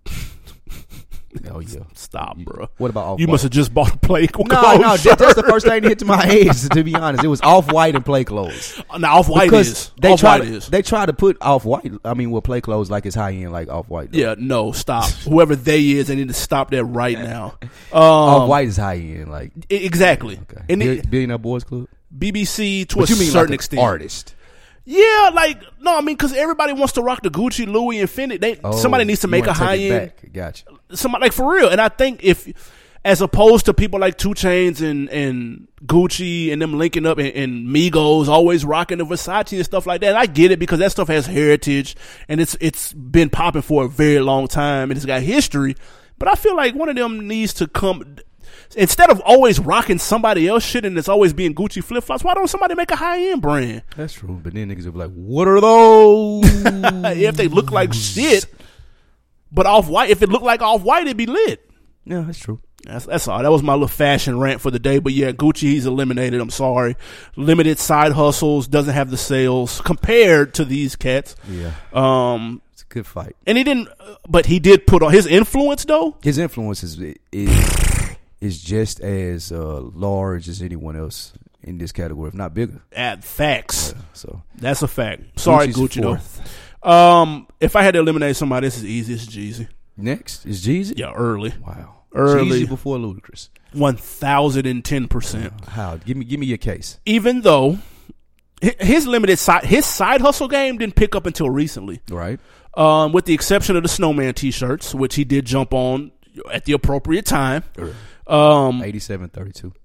Oh yeah, stop, bro. What about Off-White? You must have just bought play clothes. No, that's the first thing that hit to my head. To be honest, it was Off-White and play clothes. Now Off-White is they try to put Off-White. I mean, play clothes like it's high end, like Off-White. Though. Yeah, no, stop. Whoever they is, they need to stop that right now. Off-White is high end, like exactly. Okay. And Billionaire Boys Club. BBC to a certain extent. Artist. Yeah, like, no, I mean, because everybody wants to rock the Gucci, Louis, and Fendi. Somebody needs to make a high end. Gotcha. Somebody, like, for real. And I think as opposed to people like 2 Chainz and Gucci and them linking up and Migos always rocking the Versace and stuff like that. And I get it because that stuff has heritage and it's been popping for a very long time and it's got history. But I feel like one of them needs to come. Instead of always rocking somebody else shit and it's always being Gucci flip flops, why don't somebody make a high end brand? That's true, but then niggas will be like, "What are those?" If they look like shit, but Off-White, if it looked like Off-White, it'd be lit. Yeah, that's true. That's all. That was my little fashion rant for the day. But yeah, Gucci, he's eliminated. I'm sorry. Limited side hustles, doesn't have the sales compared to these cats. Yeah. It's a good fight, and he didn't. But he did put on his influence though. His influence is just as large as anyone else in this category, if not bigger. Facts. Yeah, so that's a fact. Sorry, Gucci though. If I had to eliminate somebody, this is easy. It's Jeezy. Next is Jeezy. Yeah, early. Wow, early Jeezy before Ludacris. 1010%. How? Give me your case. Even though his side hustle game didn't pick up until recently, right? With the exception of the Snowman T-shirts, which he did jump on at the appropriate time. 8732.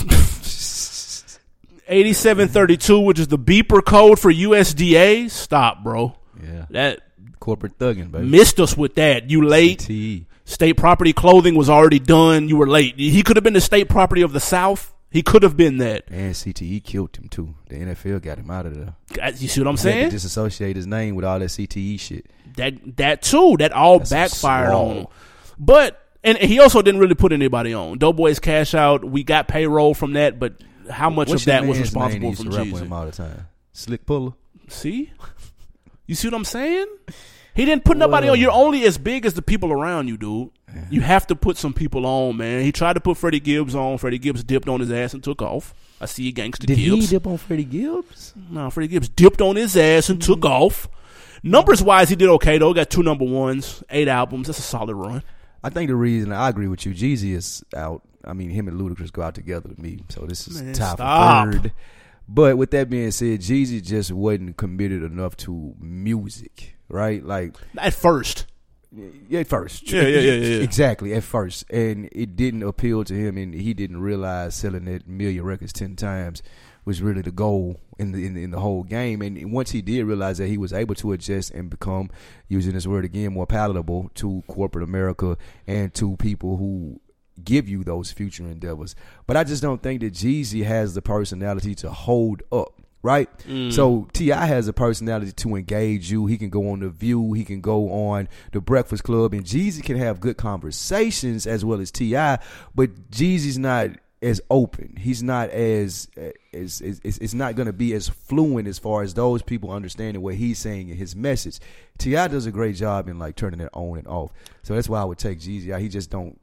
8732, which is the beeper code for USDA. Stop, bro. Yeah. That corporate thugging, baby. Missed us with that. You late. CTE. State property clothing was already done. You were late. He could have been the state property of the South. He could have been that. And CTE killed him too. The NFL got him out of there. You see what I'm saying? Disassociate his name with all that CTE shit. That too. That all backfired on him. But and he also didn't really put anybody on. Doughboys cash out. We got payroll from that, but how much of that was responsible from Jeezy? Him all the time. Slick Puller. See? You see what I'm saying? He didn't put nobody on. You're only as big as the people around you, dude. Yeah. You have to put some people on, man. He tried to put Freddie Gibbs on. Freddie Gibbs dipped on his ass and took off. I see you, Gangsta Gibbs. Did he dip on Freddie Gibbs? No, Freddie Gibbs dipped on his ass and took off. Numbers-wise, he did okay, though. Got 2 number ones, 8 albums. That's a solid run. I think the reason, I agree with you, Jeezy is out. I mean, him and Ludacris go out together with me. So this is top third. But with that being said, Jeezy just wasn't committed enough to music, right? Like at first. Yeah, at first. Yeah. Exactly, at first. And it didn't appeal to him, and he didn't realize selling that million records 10 times was really the goal in the whole game. And once he did realize that, he was able to adjust and become, using this word again, more palatable to corporate America and to people who give you those future endeavors. But I just don't think that Jeezy has the personality to hold up, right? So T.I. has a personality to engage you. He can go on The View. He can go on The Breakfast Club. And Jeezy can have good conversations as well as T.I., but Jeezy's not as open. He's not as it's not going to be as fluent as far as those people understanding what he's saying in his message. T.I. does a great job in like turning it on and off. So that's why I would take Jeezy out. He just don't.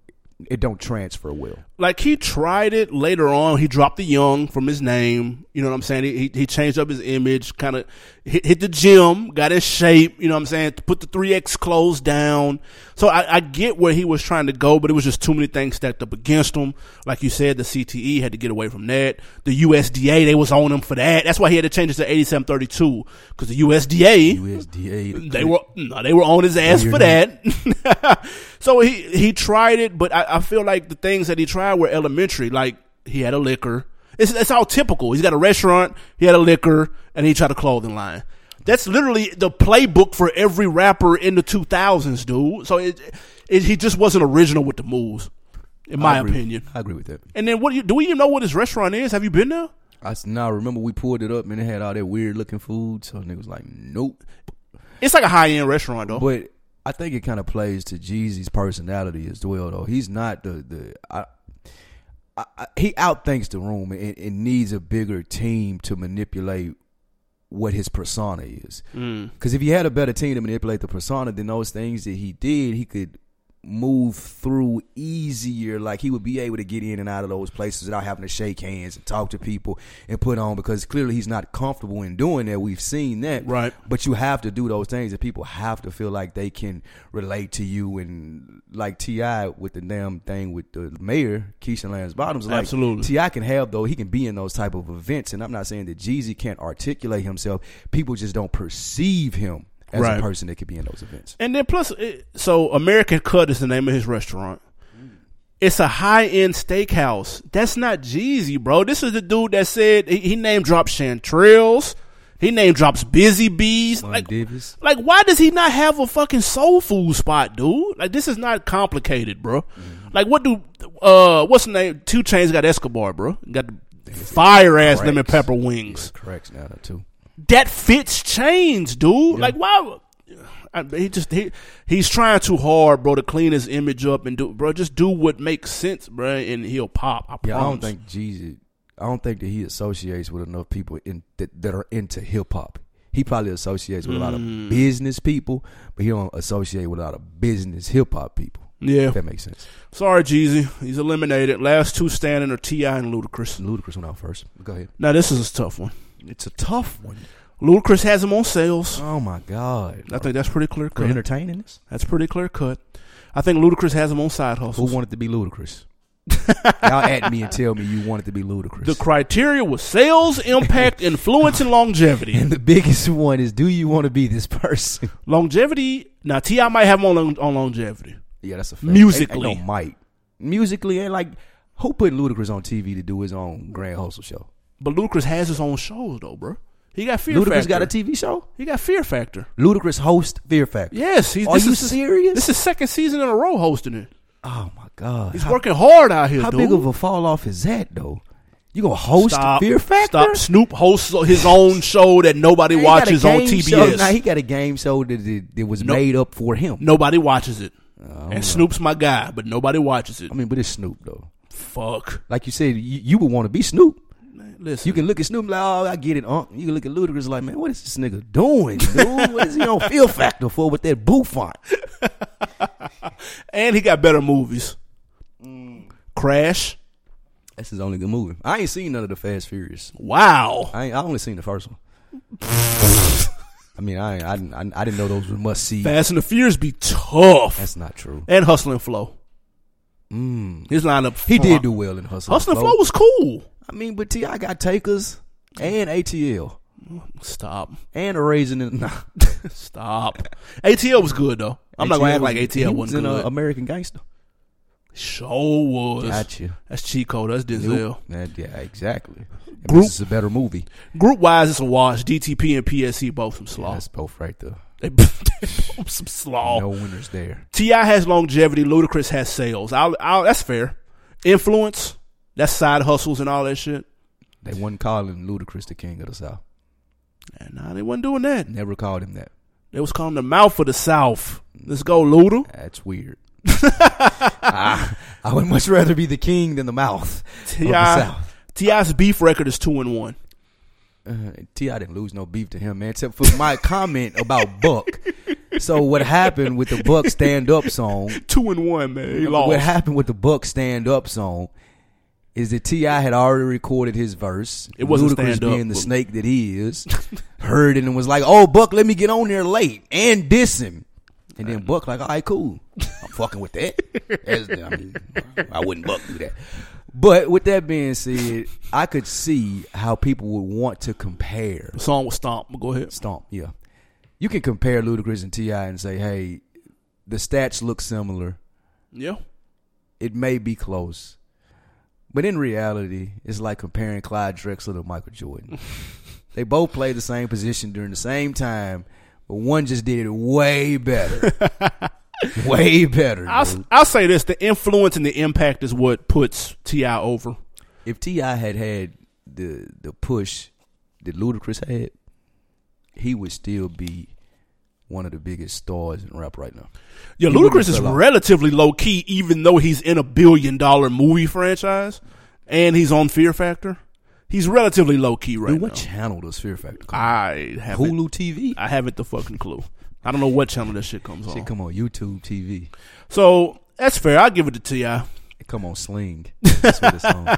it don't transfer well. Like, he tried it later on. He dropped the young from his name. You know what I'm saying? He changed up his image, kind of hit the gym, got in shape. You know what I'm saying? Put the 3X clothes down. So I get where he was trying to go, but it was just too many things stacked up against him. Like you said, the CTE had to get away from that. The USDA, they was on him for that. That's why he had to change it to 8732, because the USDA, they were on his ass for that. So he tried it, but I feel like the things that he tried were elementary. Like, he had a liquor. It's all typical. He's got a restaurant, he had a liquor, and he tried a clothing line. That's literally the playbook for every rapper in the 2000s, dude. So he just wasn't original with the moves, in my opinion. I agree with that. And then do we even know what his restaurant is? Have you been there? Remember we pulled it up and it had all that weird looking food. So niggas like, nope. It's like a high end restaurant though. But I think it kind of plays to Jeezy's personality as well, though. He's not he outthinks the room and needs a bigger team to manipulate what his persona is. Because if he had a better team to manipulate the persona, then those things that he did, he could move through easier. Like, he would be able to get in and out of those places without having to shake hands and talk to people and put on, because clearly he's not comfortable in doing that. We've seen that. Right. But you have to do those things, and people have to feel like they can relate to you. And like T.I. with the damn thing with the mayor, Keisha Lance Bottoms, like, absolutely. T.I. can have, though, he can be in those type of events, and I'm not saying that Jeezy can't articulate himself. People just don't perceive him as a person that could be in those events. And then plus, so American Cut is the name of his restaurant. It's a high-end steakhouse. That's not Jeezy, bro. This is the dude that said he name drops Chanterelles. He name drops Busy Bees. Like, why does he not have a fucking soul food spot, dude? Like, this is not complicated, bro. Like, what's the name? 2 Chainz got Escobar, bro. Got the fire-ass lemon pepper wings. Correct now, too. That fits Chainz, dude. Yeah. Like, why? He's trying too hard, bro, to clean his image up and just do what makes sense, bro, and he'll pop. I promise. I don't think Jeezy. I don't think that he associates with enough people that are into hip hop. He probably associates with a lot of business people, but he don't associate with a lot of business hip hop people. Yeah, if that makes sense. Sorry, Jeezy. He's eliminated. Last 2 standing are T.I. and Ludacris. Ludacris went out first. Go ahead. Now this is a tough one. It's a tough one. Ludacris has him on sales. Oh my God! I think that's pretty clear cut. For entertaining this? That's pretty clear cut. I think Ludacris has him on side hustles. Who wanted to be Ludacris? Y'all at me and tell me you wanted to be Ludacris. The criteria was sales, impact, influence, and longevity. And the biggest one is, do you want to be this person? Longevity. Now T.I. might have him on longevity. Yeah, that's a fact. Musically, ain't no might. Musically, and like, who put Ludacris on TV to do his own Grand Hustle show? But Ludacris has his own shows, though, bro. He got Fear Factor. Ludacris got a TV show? He got Fear Factor. Ludacris host Fear Factor. Yes. Are you serious? This is second season in a row hosting it. Oh, my God. He's working hard out here, dude. How big of a fall off is that, though? You going to host Fear Factor? Stop. Snoop hosts his own show that nobody watches on TBS. Now, he got a game show that was made up for him. Nobody watches it. And Snoop's my guy, but nobody watches it. I mean, but it's Snoop, though. Fuck. Like you said, you would want to be Snoop. Man, listen. You can look at Snoop like, oh, I get it, You can look at Ludacris like, man, what is this nigga doing, dude? What is he on Fear Factor for with that boo font? And he got better movies. Crash. That's his only good movie. I ain't seen none of the Fast Furious. Wow. I only seen the first one. I mean, I didn't know those were must see. Fast and the Furious be tough. That's not true. And Hustle and Flow. His lineup. He did do well in Hustle. Hustle and Flow was cool. I mean, but T.I. got Takers and ATL. Stop. And a Raisin in Stop. ATL was good though. I'm not gonna act like ATL wasn't good. American Gangster. Sure was. Gotcha. That's Chico. That's Denzel. Yeah, exactly. This is a better movie. Group wise, it's a wash. DTP and PSC both some slaw. Yeah, that's both right there. They both some slaw. No winners there. T.I. has longevity. Ludacris has sales. That's fair. Influence. That's side hustles and all that shit. They wasn't calling Ludacris the king of the South. Nah, they wasn't doing that. Never called him that. They was calling the mouth of the South. Let's go, Luda. That's weird. I would much rather be the king than the mouth of the South. T.I.'s beef record is 2-1. T.I. didn't lose no beef to him, man, except for my comment about Buck. So what happened with the Buck Stand Up song? 2-1, man. He lost. What happened with the Buck Stand Up song is that T.I. had already recorded his verse. It wasn't Ludacris, stand up, being the snake that he is, heard it and was like, "Oh, Buck, let me get on there late and diss him." And then Buck like, "All right, cool. I'm fucking with that." I wouldn't Buck do that. But with that being said, I could see how people would want to compare. The song was Stomp. Go ahead. Stomp, yeah. You can compare Ludacris and T.I. and say, hey, the stats look similar. Yeah. It may be close. But in reality, it's like comparing Clyde Drexler to Michael Jordan. They both played the same position during the same time, but one just did it way better. Way better. I'll say this: the influence and the impact is what puts T.I. over. If T.I. had the push that Ludacris had, he would still be one of the biggest stars in rap right now. Yeah, Ludacris is relatively low key, even though he's in a $1 billion movie franchise and he's on Fear Factor. He's relatively low key right now. What channel does Fear Factor come on? Hulu TV? I haven't the fucking clue. I don't know what channel that shit comes on. Shit come on YouTube TV. So that's fair. I'll give it to T.I. It come on Sling. That's what it's on.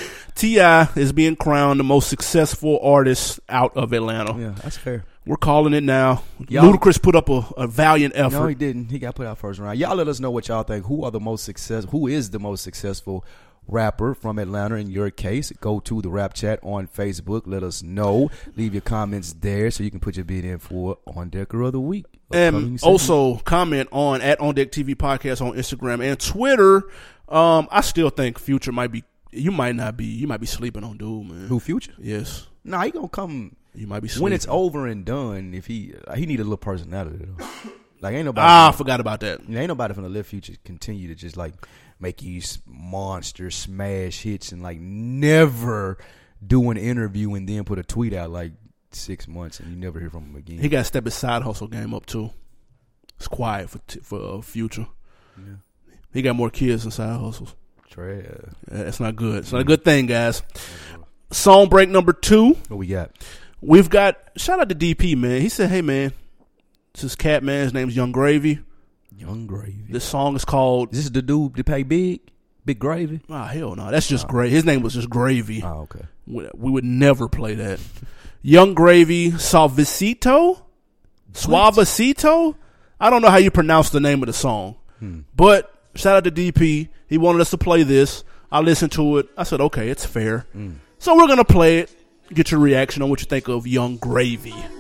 T.I. is being crowned the most successful artist out of Atlanta. Yeah, that's fair. We're calling it now. Ludacris put up a valiant effort. No, he didn't. He got put out first round. Y'all let us know what y'all think. Who is the most successful rapper from Atlanta in your case? Go to the Rap Chat on Facebook. Let us know. Leave your comments there so you can put your bid in for On Decker of the Week. And also comment on @OnDeckTV Podcast on Instagram and Twitter. I still think Future might be. You might be sleeping on dude, man. Who, Future? Yes. Nah, he gonna come. You might be sleeping. When it's over and done. If he need a little personality though. Like ain't nobody. I forgot about that. Ain't nobody finna let Future continue to just like make these monster smash hits and like never do an interview and then put a tweet out like 6 months and you never hear from him again. He got to step his side hustle game up too. It's quiet for Future. Yeah. He got more kids than side hustles. Trash. That's not good. It's not a good thing, guys. Song break number 2. What we got? We've got, shout out to DP, man. He said, hey, man, this is cat, man. His name's Young Gravy. Young Gravy. This song is called... This is the dude that pay Big Gravy? Oh, hell no. That's just Gravy. His name was just Gravy. Oh, okay. We would never play that. Young Gravy, Suavecito? I don't know how you pronounce the name of the song. But shout out to DP. He wanted us to play this. I listened to it. I said, okay, it's fair. So we're going to play it. Get your reaction on what you think of Young Gravy. Pull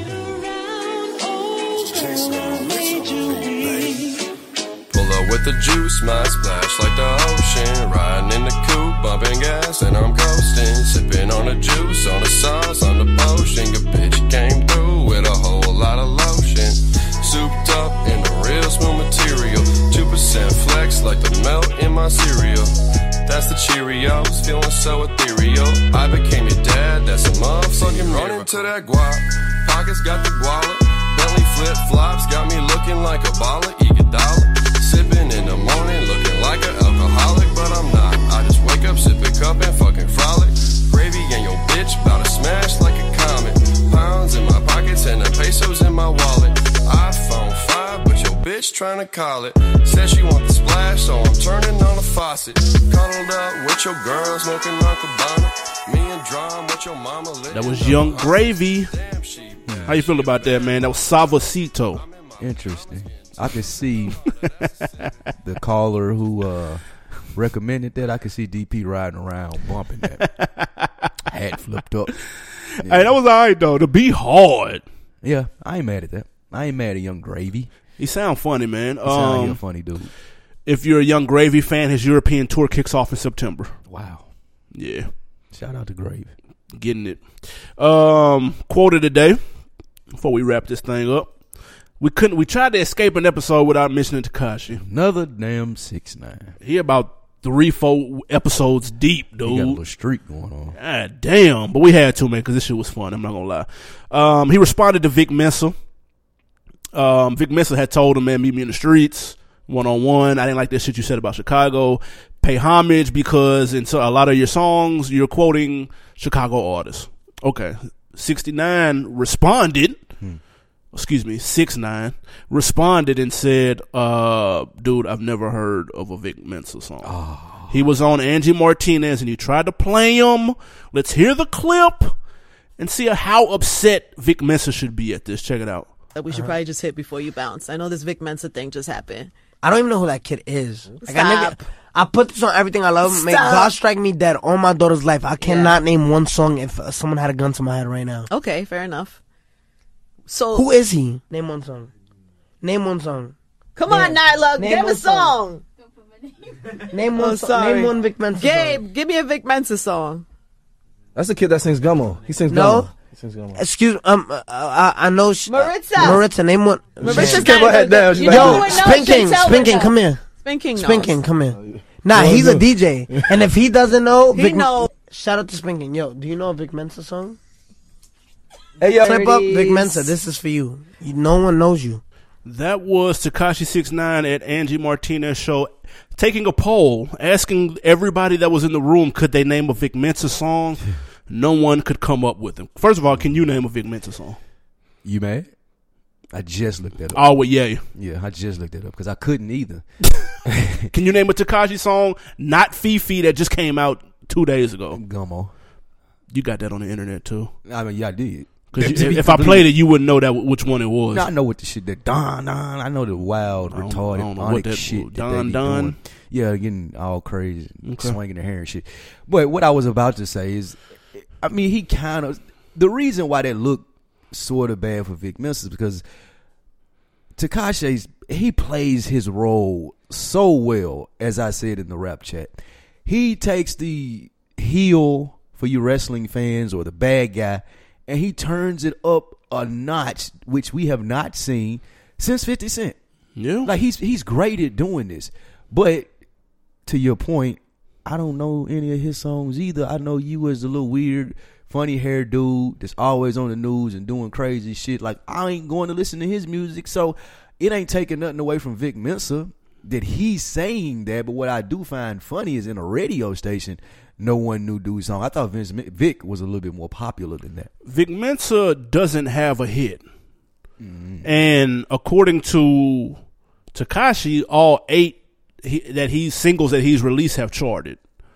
up with the juice, my splash like the ocean. Riding in the coupe, bumping gas, and I'm coasting. Sipping on the juice, on the sauce, on the potion. Your bitch came through with a whole lot of lotion. Souped up in the real smooth material. 2% flex like the melt in my cereal. That's the Cheerios, feeling so ethereal. I became your dad, that's a motherfucking run into that guap. Pockets got the guala. Bentley flip-flops got me looking like a baller. Iguodala. Sipping in the morning, looking like an alcoholic. But I'm not, I just wake up, sip a cup and fucking frolic. Gravy and your bitch, bout to smash like a comet. Pounds in my pockets and the pesos in my wallet. iPhone 5, but your bitch tryna call it. Says she want the splash, so I'm turning on the faucet. Cuddled up with your girl, smoking Cabana. Me and Drum with your mama. That was Young Gravy. How you feel about that, man? That was Suavecito. Interesting. I could see the caller who recommended that. I could see DP riding around bumping that. Hat flipped up. Yeah. Hey, that was all right, though. To be hard. Yeah, I ain't mad at that. I ain't mad at Young Gravy. He sound funny, man. He sound like a funny dude. If you're a Young Gravy fan, his European tour kicks off in September. Wow. Yeah. Shout out to Gravy. Getting it. Quote of the day, before we wrap this thing up. We tried to escape an episode without mentioning Tekashi. Another damn 6ix9ine. He about 3-4 episodes deep, dude. He got a little streak going on. God damn. But we had to, man, because this shit was fun. I'm not going to lie. He responded to Vic Mensa. Vic Mensa had told him, man, meet me in the streets, one-on-one. I didn't like that shit you said about Chicago. Pay homage because in a lot of your songs, you're quoting Chicago artists. Okay. 6ix9ine responded 6ix9ine, responded and said, dude, I've never heard of a Vic Mensa song. Oh. He was on Angie Martinez and he tried to play him. Let's hear the clip and see how upset Vic Mensa should be at this. Check it out. That we should probably just hit before you bounce. I know this Vic Mensa thing just happened. I don't even know who that kid is. Stop. I put this on Everything I Love. May God strike me dead on my daughter's life. I cannot name one song if someone had a gun to my head right now. Okay, fair enough. So who is he? Name one song. Name one song. Come on, Nyla, give a song. Name one song. Name one Vic Mensa Gabe, song. give me a Vic Mensa song. That's the kid that sings Gummo. He sings Gummo. He sings Gummo. Excuse me. I know. Maritza, name one. Maritza, kept her head down. Yo, Spin King, come here. Spin King, come here. Nah, he's a DJ, and if he doesn't know, he knows. Shout out to Spin King. Yo, do you know a Vic Mensa song? Hey, yo, clip up Vic Mensa. This is for you. No one knows you. That was Tekashi 6ix9ine at Angie Martinez show, taking a poll, asking everybody that was in the room, could they name a Vic Mensa song? No one could come up with them. First of all, can you name a Vic Mensa song? You mad? I just looked that up. Oh, well, yeah. Yeah, I just looked it up because I couldn't either. Can you name a Tekashi song, not Fifi, that just came out 2 days ago? Gummo. You got that on the internet, too. I mean, yeah, I did. Because if I played it, you wouldn't know that which one it was. No, I know what the shit that Don. I know the wild, retarded, shit. Don. Yeah, getting all crazy, swinging their hair and shit. But what I was about to say is, I mean, he kind of, the reason why that looked sort of bad for Vic Mensa is because Tekashi, he plays his role so well, as I said in the rap chat. He takes the heel for you wrestling fans or the bad guy, and he turns it up a notch, which we have not seen since 50 Cent. Yeah. Like, he's great at doing this. But to your point, I don't know any of his songs either. I know you as the little weird, funny hair dude that's always on the news and doing crazy shit. Like, I ain't going to listen to his music, so it ain't taking nothing away from Vic Mensa that he's saying that. But what I do find funny is in a radio station, no one knew dude's song. I thought Vic was a little bit more popular than that. Vic Mensa doesn't have a hit. Mm-hmm. And according to Tekashi, all 8 singles that he's released have charted.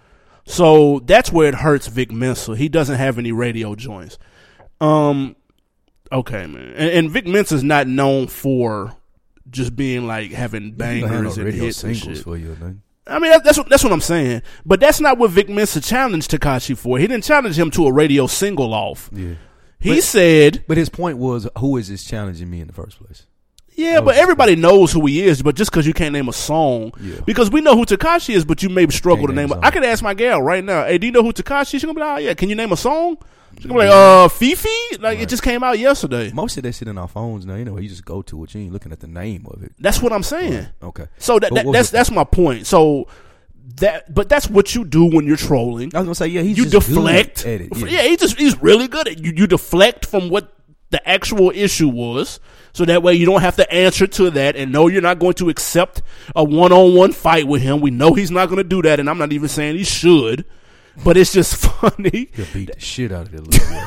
So that's where it hurts Vic Mensa. He doesn't have any radio joints. Okay, man. And Vic Mensa's not known for just being like having bangers and hits and shit. For you, man. I mean, that's what I'm saying. But that's not what Vic Mensa challenged Tekashi for. He didn't challenge him to a radio single off. Yeah. He said... But his point was, who is this challenging me in the first place? Yeah, but everybody knows who he is, but just because you can't name a song. Yeah. Because we know who Tekashi is, but you may struggle to name it. I could ask my gal right now, hey, do you know who Tekashi is? She's going to be like, oh, yeah, can you name a song? She's going to be like, Fifi? Like, It just came out yesterday. Most of that shit in our phones now, you just go to it. You ain't looking at the name of it. That's what I'm saying. Okay. So that's my point. So... But that's what you do when you're trolling. I was gonna say, yeah, you deflect at it. Yeah, he's really good at it. You deflect from what the actual issue was, so that way you don't have to answer to that, and no, you're not going to accept a one-on-one fight with him. We know he's not going to do that, and I'm not even saying he should, but it's just funny. He'll beat the shit out of that little boy.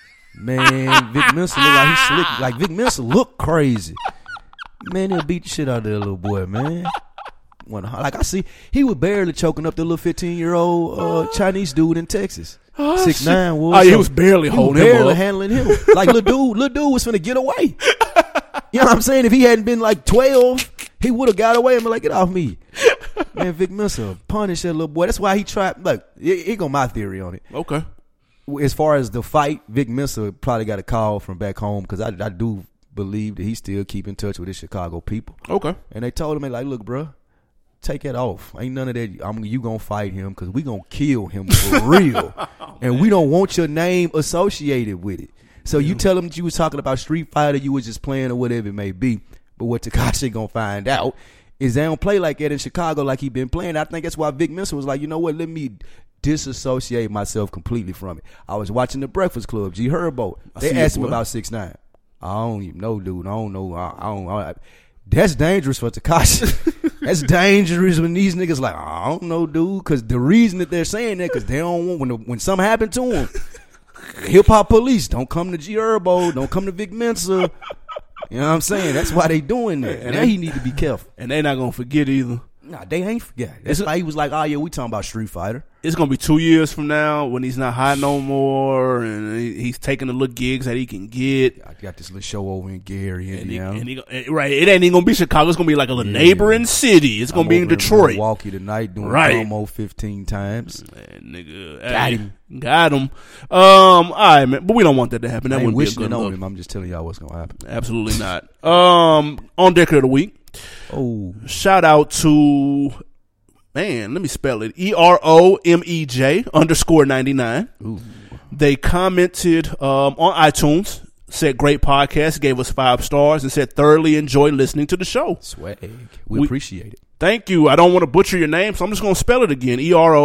Man, Vic Mensa look like he's slick. Like, Vic Mensa look crazy. Man, he'll beat the shit out of that little boy, man. Like, I see, he was barely choking up the little 15-year-old Chinese dude in Texas. 6ix9ine was. Oh, he was barely holding him up. Handling him. Like, little dude was finna get away. You know what I'm saying? If he hadn't been like 12, he would have got away and been like, get off me. Man, Vic Mensa punished that little boy. That's why he tried. Look, here go my theory on it. Okay. As far as the fight, Vic Mensa probably got a call from back home, because I do believe that he still keep in touch with his Chicago people. Okay. And they told him, like, look, bro, take that off. Ain't none of that. You gonna fight him because we gonna kill him for real, and we don't want your name associated with it. So you tell him that you was talking about Street Fighter, you was just playing or whatever it may be. But what Tekashi gonna find out is they don't play like that in Chicago like he been playing. I think that's why Vic Mensa was like, you know what? Let me disassociate myself completely from it. I was watching The Breakfast Club, G Herbo. They asked him about 6ix9ine. I don't even know, dude. I don't know. I don't. That's dangerous for Tekashi. That's dangerous when these niggas like, I don't know, dude. Because the reason that they're saying that, because they don't want, when something happened to them, hip hop police don't come to G Herbo, don't come to Vic Mensa. You know what I'm saying? That's why they doing that. And now he need to be careful. And they not gonna forget either. Nah, they ain't forget. That's why he was like, oh yeah, we talking about Street Fighter. It's gonna be 2 years from now when he's not hot no more, and he's taking the little gigs that he can get. I got this little show over in Gary, Indiana. Right, it ain't even gonna be Chicago. It's gonna be like a little neighboring city. It's gonna be in Detroit, Milwaukee tonight, doing promo 15 times. Man, nigga, got him. All right, man, but we don't want that to happen. That wouldn't be a good look. I'm just telling y'all what's gonna happen. Absolutely not. On Deck of the Week. Oh, shout out to, man, let me spell it. EROMEJ _99. Ooh. They commented on iTunes, said great podcast, gave us 5 stars, and said thoroughly enjoy listening to the show. Swag. We appreciate it. Thank you. I don't want to butcher your name, so I'm just going to spell it again.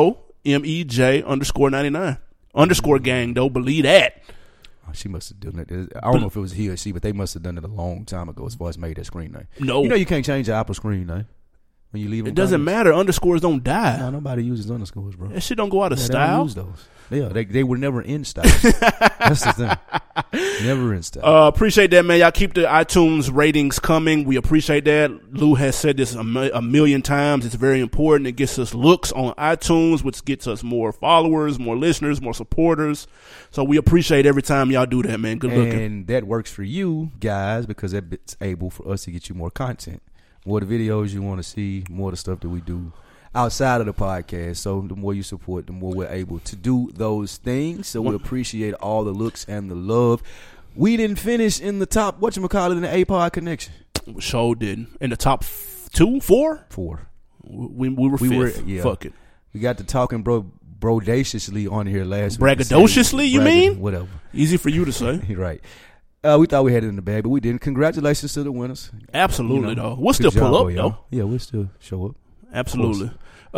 EROMEJ _99. Underscore gang, though. Believe that. She must have done it. I don't know if it was he or she, but they must have done it a long time ago as far as made that screen name. No. You know you can't change the Apple screen name when you leave them. It doesn't matter. Underscores don't die. No, nobody uses underscores, bro. That shit don't go out of They style. don't use those. Yeah, they were never in style. That's the thing. Never in style. Appreciate that, man. Y'all keep the iTunes ratings coming. We appreciate that. Lou has said this a million times. It's very important. It gets us looks on iTunes, which gets us more followers, more listeners, more supporters. So we appreciate every time y'all do that, man. Good looking. And that works for you guys because it's able for us to get you more content. More the videos you want to see, more the stuff that we do outside of the podcast. So the more you support, the more we're able to do those things. So we appreciate all the looks and the love. We didn't finish in the top, whatchamacallit, in the A-Pod connection. Show didn't. In the top 2, 4? 4. We were fifth. Yeah. Fuck it. We got to talking brodaciously on here last week. Braggadociously, you mean? Whatever. Easy for you to say. You're right. We thought we had it in the bag, but we didn't. Congratulations to the winners. Absolutely, though. We'll still pull up, though. Yeah, we'll still show up. Absolutely.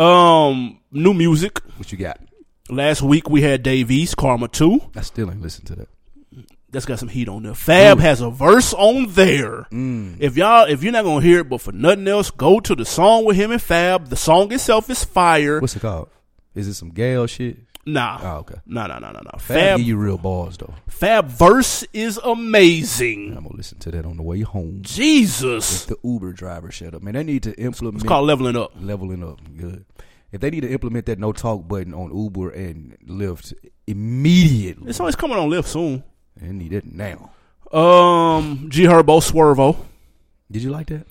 New music. What you got? Last week we had Dave East, Karma 2. I still ain't listened to that. That's got some heat on there. Fab has a verse on there. If you're not gonna hear it, but for nothing else, go to the song with him and Fab. The song itself is fire. What's it called? Is it some Gale shit? Nah. Oh, okay. No. Fab give you real balls though. Fab verse is amazing. I'm gonna listen to that on the way home. Jesus. If the Uber driver shut up, man, they need to implement. It's called leveling up. Leveling up, good. If they need to implement that no talk button on Uber and Lyft immediately, It's always coming on Lyft soon. They need it now. G Herbo Swervo. Did you like that?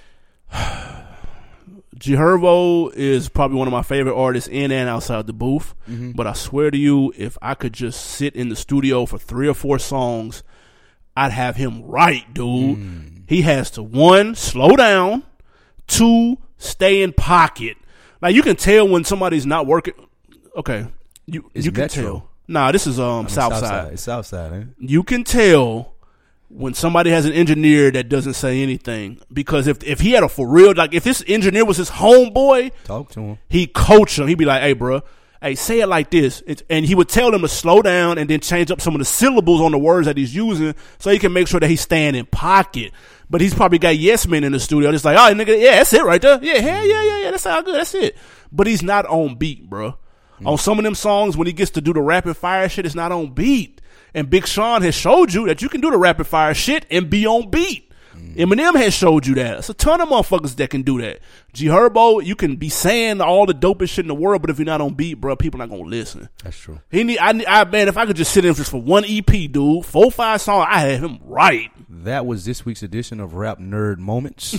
G Herbo is probably one of my favorite artists in and outside the booth. But I swear to you, if I could just sit in the studio for 3 or 4 songs, I'd have him right, dude. He has to 1, slow down, 2, stay in pocket. Like you can tell when somebody's not working. Okay, you can tell. Nah, this is Southside. It's Southside, ain't it? You can tell when somebody has an engineer that doesn't say anything, because if he had a for real, like if this engineer was his homeboy, talk to him. He coach him. He'd be like, "Hey, bro, hey, say it like this," and he would tell them to slow down and then change up some of the syllables on the words that he's using, so he can make sure that he's staying in pocket. But he's probably got yes men in the studio, just like, "Oh, nigga, yeah, that's it right there. Yeah, hell yeah, that's all good. That's it." But he's not on beat, bro. On some of them songs, when he gets to do the rapid fire shit, it's not on beat. And Big Sean has showed you that you can do the rapid fire shit and be on beat. Eminem has showed you that. There's a ton of motherfuckers that can do that. G Herbo, you can be saying all the dopest shit in the world, but if you're not on beat, bro, people not gonna listen. That's true. Man, if I could just sit in just for one EP, dude, 4 or 5 songs, I had him right. That was this week's edition of Rap Nerd Moments.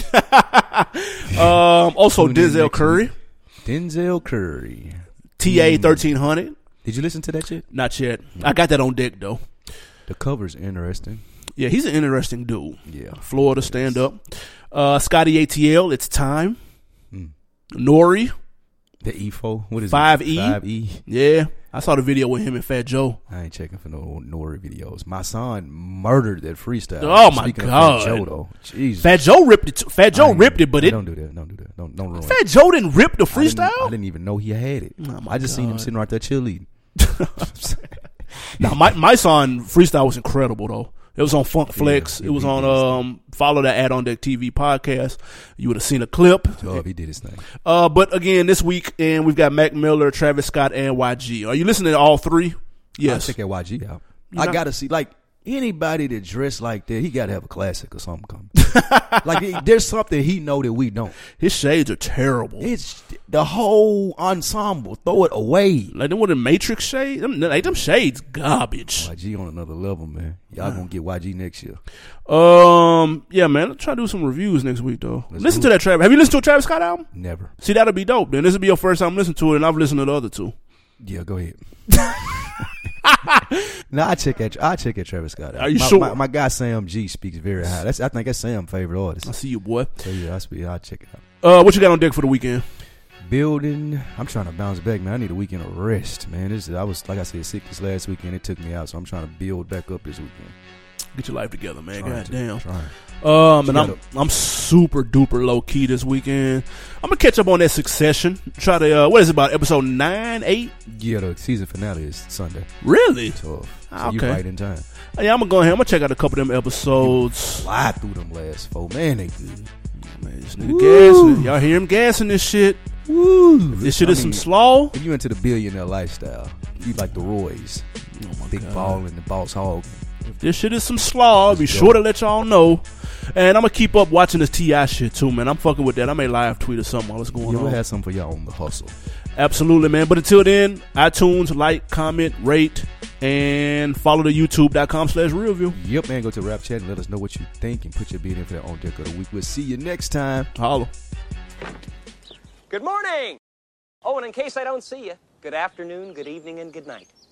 Also Denzel Curry. Denzel Curry. TA 1300. Did you listen to that shit? Not yet. I got that on deck though. The cover's interesting. Yeah, he's an interesting dude. Yeah. Florida stand up. Scotty ATL, It's Time. Nori. The E4. What is 5E. 5E. Yeah. I saw the video with him and Fat Joe. I ain't checking for no Nori videos. My son murdered that freestyle. Oh my Speaking God. Of Fat Joe though. Jesus. Fat Joe ripped it. Fat Joe ripped it, but it. Don't do that. Don't do that. Don't ruin it. Fat Joe didn't rip the freestyle? I didn't even know he had it. Oh I just seen him sitting right there cheerleading. Now my son freestyle was incredible though. It was on Funk Flex. Yeah, it was on follow the Ad on Deck TV podcast. You would have seen a clip. Oh, he did his thing. But again, this week and we've got Mac Miller, Travis Scott, and YG. Are you listening to all 3? Yes. I'll check that YG out. I gotta see. Like anybody that dressed like that, he got to have a classic or something coming. Like, there's something he know that we don't. His shades are terrible. It's the whole ensemble. Throw it away. Like them with the Matrix shades. Them shades garbage. YG on another level, man. Y'all gonna get YG next year. Yeah, man. Let's try to do some reviews next week, though. Listen to that Travis. Have you listened to a Travis Scott album? Never. See, that'll be dope. Then this will be your first time listening to it, and I've listened to the other two. Yeah, go ahead. No, I check at Travis Scott. Are you sure? My guy Sam G speaks very high. I think that's Sam's favorite artist. I see you, boy. So yeah, I'll check it out. What you got on deck for the weekend? Building. I'm trying to bounce back, man. I need a weekend of rest, man. I was, like I said, sick this last weekend. It took me out, so I'm trying to build back up this weekend. Get your life together, man. God damn. Trying. And I'm super duper low key this weekend. I'm gonna catch up on that Succession. Try to what is it about episode 9, 8? Yeah, the season finale is Sunday. Really? So Okay. you right in time. Yeah, I'm gonna go ahead. I'm gonna check out a couple of them episodes. Fly through them last 4, man. They good. Man, this nigga gassing. Y'all hear him gassing this shit? Woo! This shit is some slaw. If you into the billionaire lifestyle, you like the Roys, Big Ball and the Boss Hog. If this shit is some slaw, I'll be sure to let y'all know. And I'm gonna keep up watching this T.I. shit too, man. I'm fucking with that. I may live tweet or something while it's going on. We'll have something for y'all on the hustle. Absolutely, man. But until then, iTunes, like, comment, rate, and follow the youtube.com/realview. Yep, man. Go to Rap Chat and let us know what you think and put your bid in for that on deck of the week. We'll see you next time. Holla. Good morning. Oh, and in case I don't see you, good afternoon, good evening, and good night.